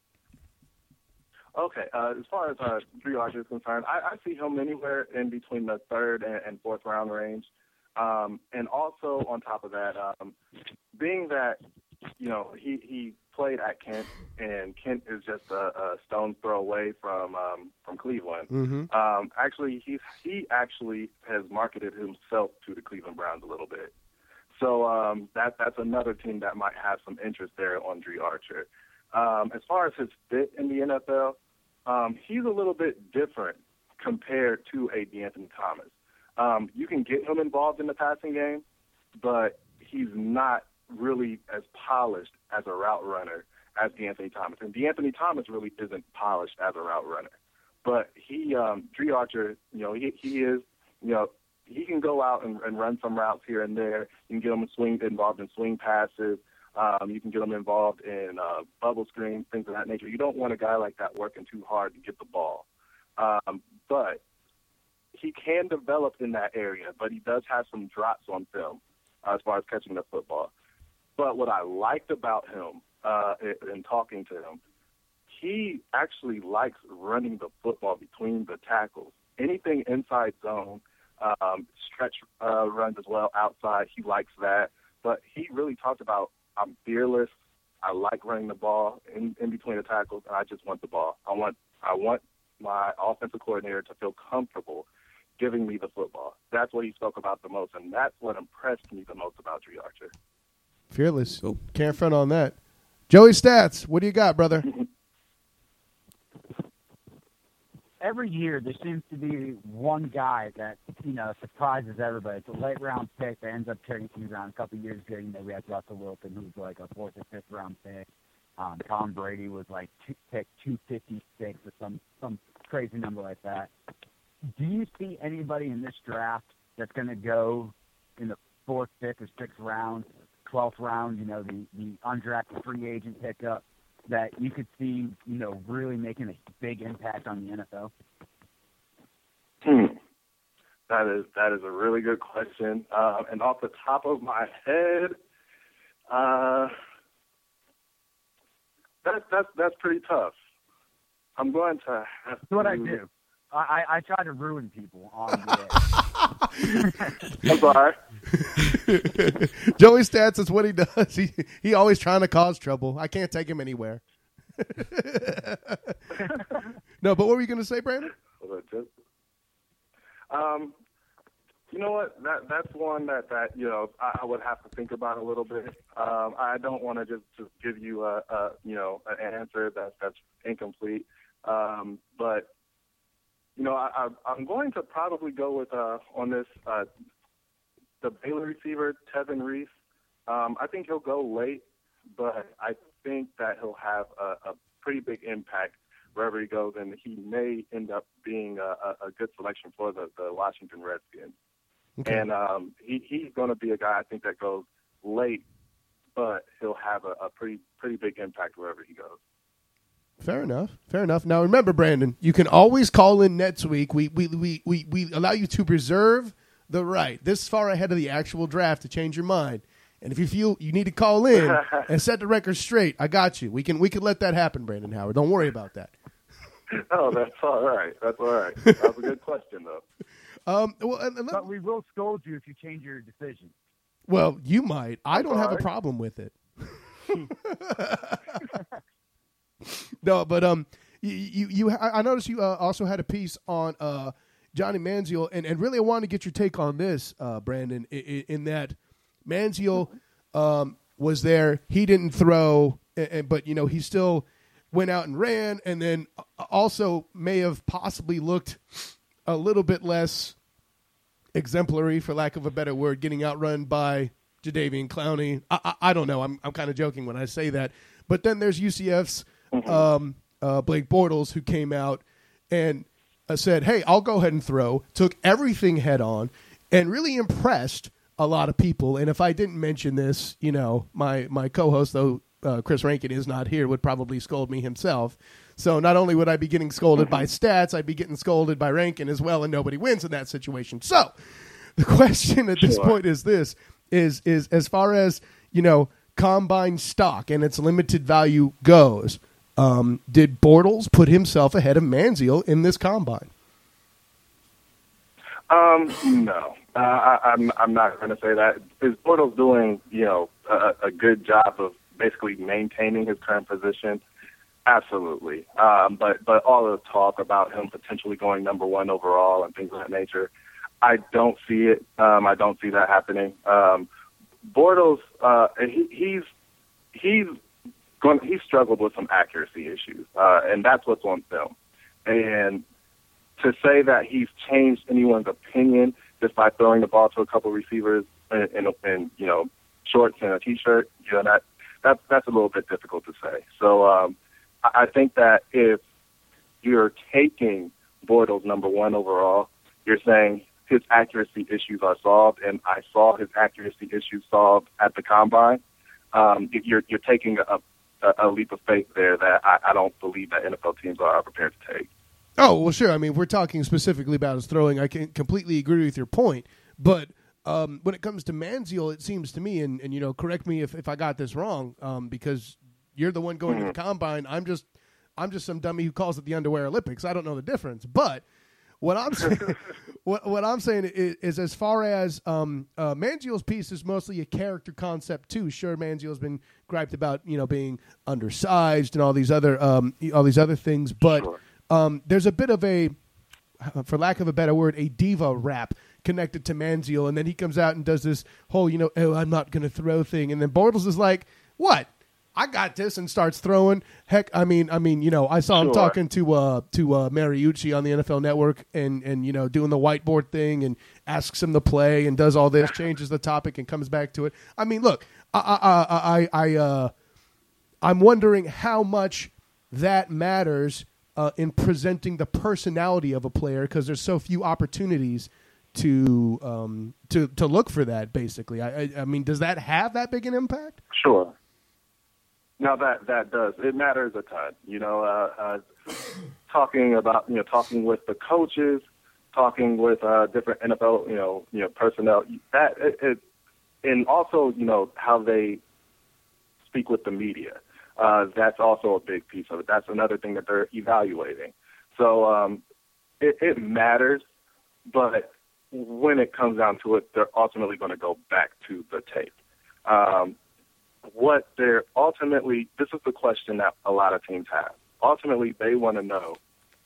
Okay, uh, as far as uh, Dre Archer is concerned, I, I see him anywhere in between the third and, and fourth round range. Um, and also on top of that, um, being that, you know, he, he played at Kent, and Kent is just a, a stone's throw away from um, from Cleveland. Mm-hmm. Um, actually, he's, he actually has marketed himself to the Cleveland Browns a little bit. So um, that that's another team that might have some interest there on Dre Archer. Um, as far as his fit in the N F L, um, he's a little bit different compared to a DeAnthony Thomas. Um, you can get him involved in the passing game, but he's not really as polished as a route runner as DeAnthony Thomas. And DeAnthony Thomas really isn't polished as a route runner. But he, um, Dre Archer, you know, he, he is, you know, he can go out and, and run some routes here and there. You can get him swing, involved in swing passes. Um, you can get him involved in uh, bubble screens, things of that nature. You don't want a guy like that working too hard to get the ball. Um, but he can develop in that area, but he does have some drops on film uh, as far as catching the football. But what I liked about him uh, in, in talking to him, he actually likes running the football between the tackles. Anything inside zone, um, stretch uh, runs as well outside, he likes that. But he really talked about, I'm fearless. I like running the ball in, in between the tackles, and I just want the ball. I want I want my offensive coordinator to feel comfortable giving me the football. That's what he spoke about the most, and that's what impressed me the most about Dre Archer. Fearless. Cool. Can't front on that. Joey Stats, what do you got, brother? Every year there seems to be one guy that, you know, surprises everybody. It's a late round pick that ends up turning things around. A couple of years ago, you know, we had Russell Wilson, who was like a fourth or fifth round pick. Um, Tom Brady was like two, pick two fifty-six or some, some crazy number like that. Do you see anybody in this draft that's going to go in the fourth, fifth, or sixth round, twelfth round, you know, the, the undrafted free agent pickup, that you could see, you know, really making a big impact on the N F L? Hmm. That is that is a really good question. Uh, and off the top of my head, uh, that's that's that's pretty tough. I'm going to have That's what to, I do. I, I, I try to ruin people on the edge. I'm sorry. Joey Stats is what he does. He he always trying to cause trouble. I can't take him anywhere. No, but what were you going to say, Brandon? Um, you know what? That that's one that, that you know I, I would have to think about a little bit. Um, I don't want to just, just give you a, a you know an answer that that's incomplete. Um, but you know I, I I'm going to probably go with uh, on this uh, the Baylor receiver Tevin Reese. Um, I think he'll go late, but I think that he'll have a, a pretty big impact wherever he goes, and he may end up being a, a, a good selection for the, the Washington Redskins. Okay. And um, he, he's going to be a guy I think that goes late, but he'll have a, a pretty pretty big impact wherever he goes. Fair enough. Fair enough. Now remember, Brandon, you can always call in next week. We we, we, we, we allow you to preserve the right this far ahead of the actual draft to change your mind. And if you feel you need to call in and set the record straight, I got you. We can we can let that happen, Brandon Howard. Don't worry about that. Oh, that's all right. That's all right. That was a good question, though. Um, well, and, and But we will scold you if you change your decision. well, you might. I That's don't have all a right. problem with it. No, but um, you you, you I noticed you uh, also had a piece on uh Johnny Manziel, and, and really I wanted to get your take on this, uh, Brandon, in, in that Manziel um was there. He didn't throw, but you know he still went out and ran, and then also may have possibly looked a little bit less exemplary, for lack of a better word, getting outrun by Jadeveon Clowney. I, I, I don't know. I'm I'm kind of joking when I say that. But then there's U C F's Mm-hmm. um, uh, Blake Bortles, who came out and uh, said, hey, I'll go ahead and throw, took everything head on, and really impressed a lot of people. And if I didn't mention this, you know, my, my co-host, though uh, Chris Rankin is not here, would probably scold me himself. So not only would I be getting scolded by stats, I'd be getting scolded by Rankin as well, and nobody wins in that situation. So the question at this Sure. point is this, is is as far as, you know, combine stock and its limited value goes, um, did Bortles put himself ahead of Manziel in this combine? Um, no, uh, I, I'm I'm not going to say that. Is Bortles doing, you know, a, a good job of basically maintaining his current position? Absolutely. Um, but but all the talk about him potentially going number one overall and things of that nature, I don't see it. Um, I don't see that happening. Um, Bortles, uh, he, he's he's going he's struggled with some accuracy issues, uh, and that's what's on film. And to say that he's changed anyone's opinion just by throwing the ball to a couple receivers in, in, in you know shorts and a t-shirt, you know that that's that's a little bit difficult to say. So um, I, I think that if you're taking Bortles number one overall, you're saying his accuracy issues are solved, and I saw his accuracy issues solved at the combine. Um, you're you're taking a, a, a leap of faith there that I, I don't believe that N F L teams are prepared to take. Oh, well, sure. I mean, if we're talking specifically about his throwing, I can completely agree with your point. But um, when it comes to Manziel, it seems to me, and, and you know, correct me if, if I got this wrong, um, because you're the one going mm-hmm. to the combine. I'm just I'm just some dummy who calls it the underwear Olympics. I don't know the difference. But what I'm saying, what, what I'm saying is, is as far as um, uh, Manziel's piece is mostly a character concept too. Sure, Manziel's been griped about, you know, being undersized and all these other um, all these other things, but. Sure. Um, there's a bit of a, for lack of a better word, a diva rap connected to Manziel, and then he comes out and does this whole, you know, oh, I'm not going to throw thing, and then Bortles is like, what? I got this, and starts throwing. Heck, I mean, I mean, you know, I saw him Sure. talking to uh, to uh, Mariucci on the N F L Network, and and you know, doing the whiteboard thing, and asks him to play, and does all this, changes the topic, and comes back to it. I mean, look, I I I, I uh, I'm wondering how much that matters. Uh, in presenting the personality of a player, because there's so few opportunities to um, to to look for that. Basically, I, I, I mean, does that have that big an impact? Sure. Now that that does it matters a ton. You know, uh, uh, talking about you know talking with the coaches, talking with uh, different N F L you know you know personnel. That it, it and also you know how they speak with the media. Uh, that's also a big piece of it. That's another thing that they're evaluating. So um, it, it matters, but when it comes down to it, they're ultimately going to go back to the tape. Um, what they're ultimately, this is the question that a lot of teams have. Ultimately, they want to know,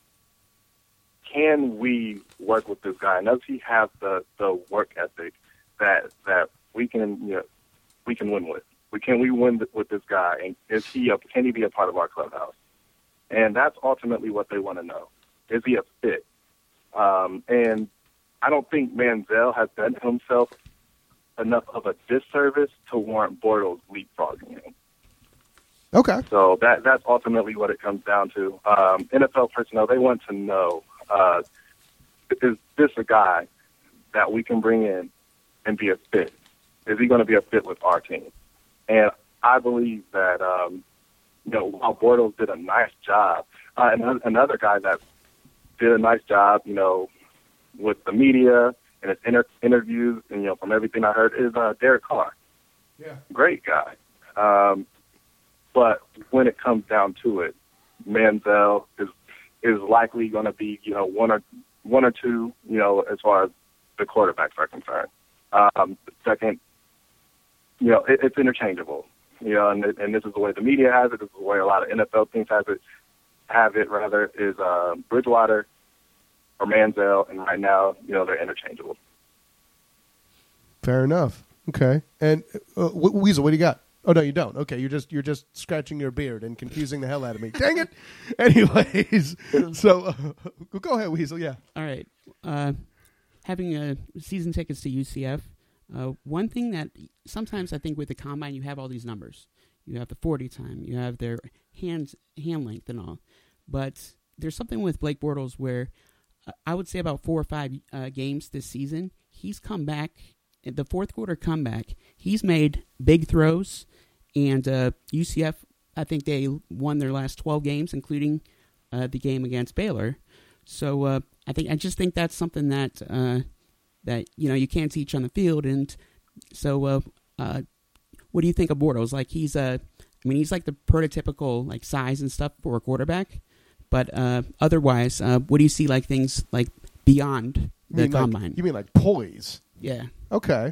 can we work with this guy? And does he have the, the work ethic that that we can you know, we can win with? We can we win with this guy, and is he a, can he be a part of our clubhouse? And that's ultimately what they want to know. Is he a fit? Um, and I don't think Manziel has done himself enough of a disservice to warrant Bortles leapfrogging him. Okay. So that that's ultimately what it comes down to. Um, N F L personnel, they want to know, uh, is this a guy that we can bring in and be a fit? Is he going to be a fit with our team? And I believe that, um, you know, while Bortles did a nice job, uh, and another guy that did a nice job, you know, with the media and his inter- interviews, and, you know, from everything I heard, is uh, Derek Carr. Yeah. Great guy. Um, but when it comes down to it, Manziel is is likely going to be, you know, one or one or two, you know, as far as the quarterbacks are concerned. Um, second, you know, it, it's interchangeable, you know, and, and this is the way the media has it. This is the way a lot of N F L teams have it, have it rather, is uh, Bridgewater or Manziel, and right now, you know, they're interchangeable. Fair enough. Okay. And uh, Weasel, what do you got? Oh, no, you don't. Okay, you're just you're just scratching your beard and confusing the hell out of me. Dang it. Anyways, so uh, go ahead, Weasel, yeah. All right. Uh, having uh, season tickets to U C F, uh, one thing that sometimes I think with the combine you have all these numbers. You have the forty time, you have their hands hand length and all, but there's something with Blake Bortles where uh, I would say about four or five uh, games this season he's come back. The fourth quarter comeback, he's made big throws, and uh, U C F, I think they won their last twelve games, including uh, the game against Baylor. So uh, I think I just think that's something that uh, that you know you can't teach on the field. And so, uh, uh, what do you think of Bortles? Like he's a, uh, I mean, he's like the prototypical like size and stuff for a quarterback, but uh, otherwise, uh, what do you see like things like beyond the you combine? Like, you mean like poise? Yeah. Okay.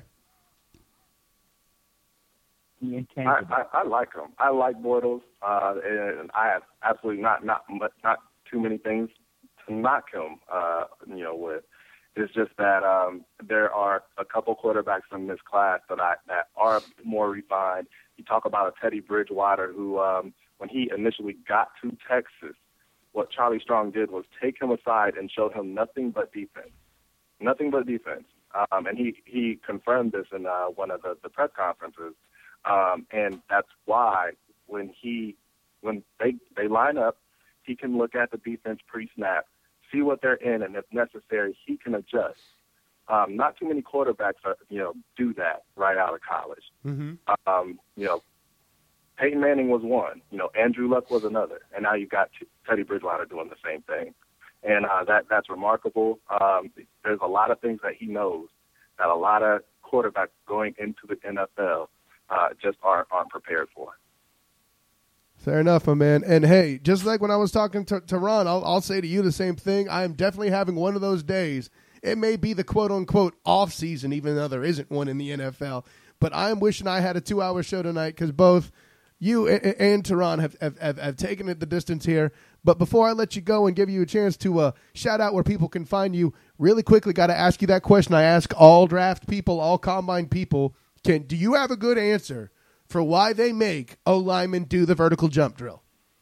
The I, I, I like him. I like Bortles, uh, and I have absolutely not not much, not too many things to knock him. Uh, you know, with it's just that um, there are a couple quarterbacks in this class that I that are more refined. You talk about a Teddy Bridgewater, who um, when he initially got to Texas, what Charlie Strong did was take him aside and showed him nothing but defense, nothing but defense. Um, and he, he confirmed this in uh, one of the, the press conferences. Um, and that's why when he when they, they line up, he can look at the defense pre-snap, see what they're in, and if necessary, he can adjust. Um, not too many quarterbacks are, you know, do that right out of college. Mm-hmm. Um, you know, Peyton Manning was one. You know, Andrew Luck was another. And now you've got Teddy Bridgewater doing the same thing. And uh, that that's remarkable. Um, there's a lot of things that he knows that a lot of quarterbacks going into the N F L uh, just aren't, aren't prepared for. Fair enough, my man. And hey, just like when I was talking to, to Ron, I'll, I'll say to you the same thing. I am definitely having one of those days. It may be the quote-unquote off-season, even though there isn't one in the N F L. But I am wishing I had a two-hour show tonight because both you and, and Teron have, have, have, have taken it the distance here. But before I let you go and give you a chance to uh, shout out where people can find you, really quickly got to ask you that question I ask all draft people, all combine people. Can do you have a good answer for why they make O-linemen do the vertical jump drill?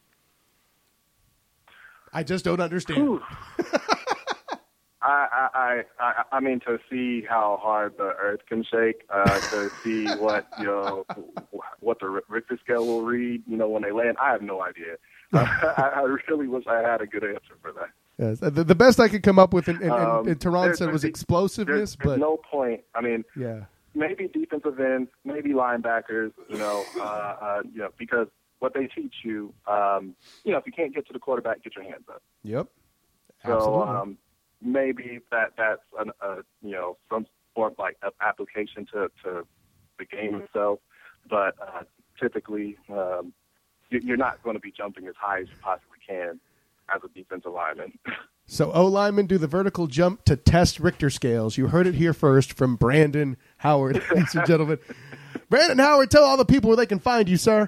I just don't understand. I, I, I, I mean, to see how hard the earth can shake, uh, to see what, you know, what the Richter scale will read, you know, when they land, I have no idea. Uh, I, I really wish I had a good answer for that. Yes, the, the best I could come up with, and, and, Um, and, and Teron there's- said was there's- explosiveness, There's, there's but no point. I mean, yeah. maybe defensive ends, maybe linebackers, you know, uh, uh, you know, because what they teach you, um, you know, if you can't get to the quarterback, get your hands up. Yep. So Absolutely. um, maybe that that's an, uh, you know, some form of like of application to, to the game itself, but uh, typically um, you- you're not going to be jumping as high as you possibly can as a defensive lineman. So O-linemen do the vertical jump to test Richter scales. You heard it here first from Brandon Howard, ladies and gentlemen. Brandon Howard, tell all the people where they can find you, sir.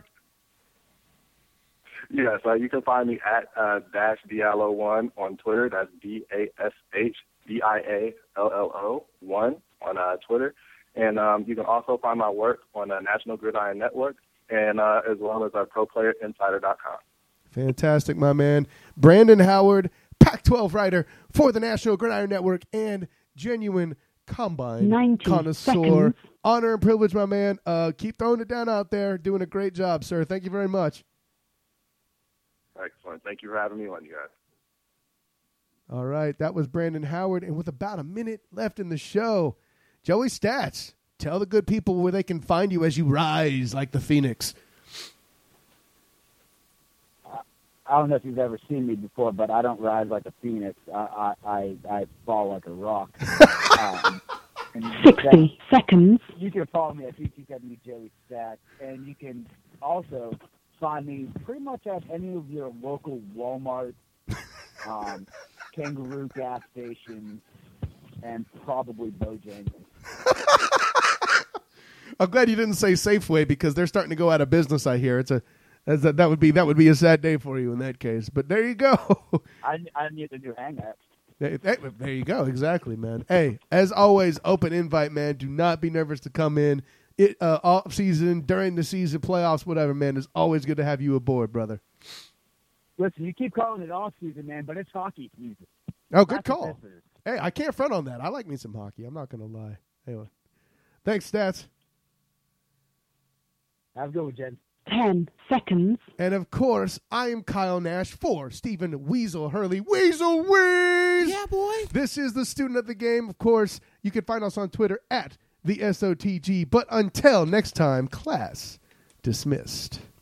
Yes, uh, you can find me at uh, Dash Diallo one on Twitter. That's D A S H D I A L L O one on uh, Twitter. And um, you can also find my work on the National Gridiron Network and uh, as well as uh, pro player insider dot com. Fantastic, my man. Brandon Howard, Pac twelve writer for the National Gridiron Network and genuine combine ninety connoisseur. seconds. Honor and privilege, my man. Uh, keep throwing it down out there. Doing a great job, sir. Thank you very much. Excellent. Thank you for having me on, you guys. All right, that was Brandon Howard. And with about a minute left in the show, Joey Stats, tell the good people where they can find you as you rise like the Phoenix. I don't know if you've ever seen me before, but I don't rise like a phoenix. I I, I, I fall like a rock. um, and sixty seconds. You can follow me at T T W Joey Stats, and you can also find me pretty much at any of your local Walmart, um, Kangaroo gas stations, and probably Bojangles. I'm glad you didn't say Safeway because they're starting to go out of business. I hear it's a that's a, that would be that would be a sad day for you in that case. But there you go. I, I need a new hang-up. there, there you go. Exactly, man. Hey, as always, open invite, man. Do not be nervous to come in. It uh, off season, during the season, playoffs, whatever, man. It's always good to have you aboard, brother. Listen, you keep calling it off season, man, but it's hockey season. Oh, good Not call. defensive. Hey, I can't front on that. I like me some hockey. I'm not going to lie. Anyway. Thanks, Stats. Have a good one, Jen. Ten seconds. And, of course, I am Kyle Nash for Stephen Weasel Hurley. Weasel Weeze! Yeah, boy. This is the student of the game. Of course, you can find us on Twitter at the S O T G. But until next time, class dismissed.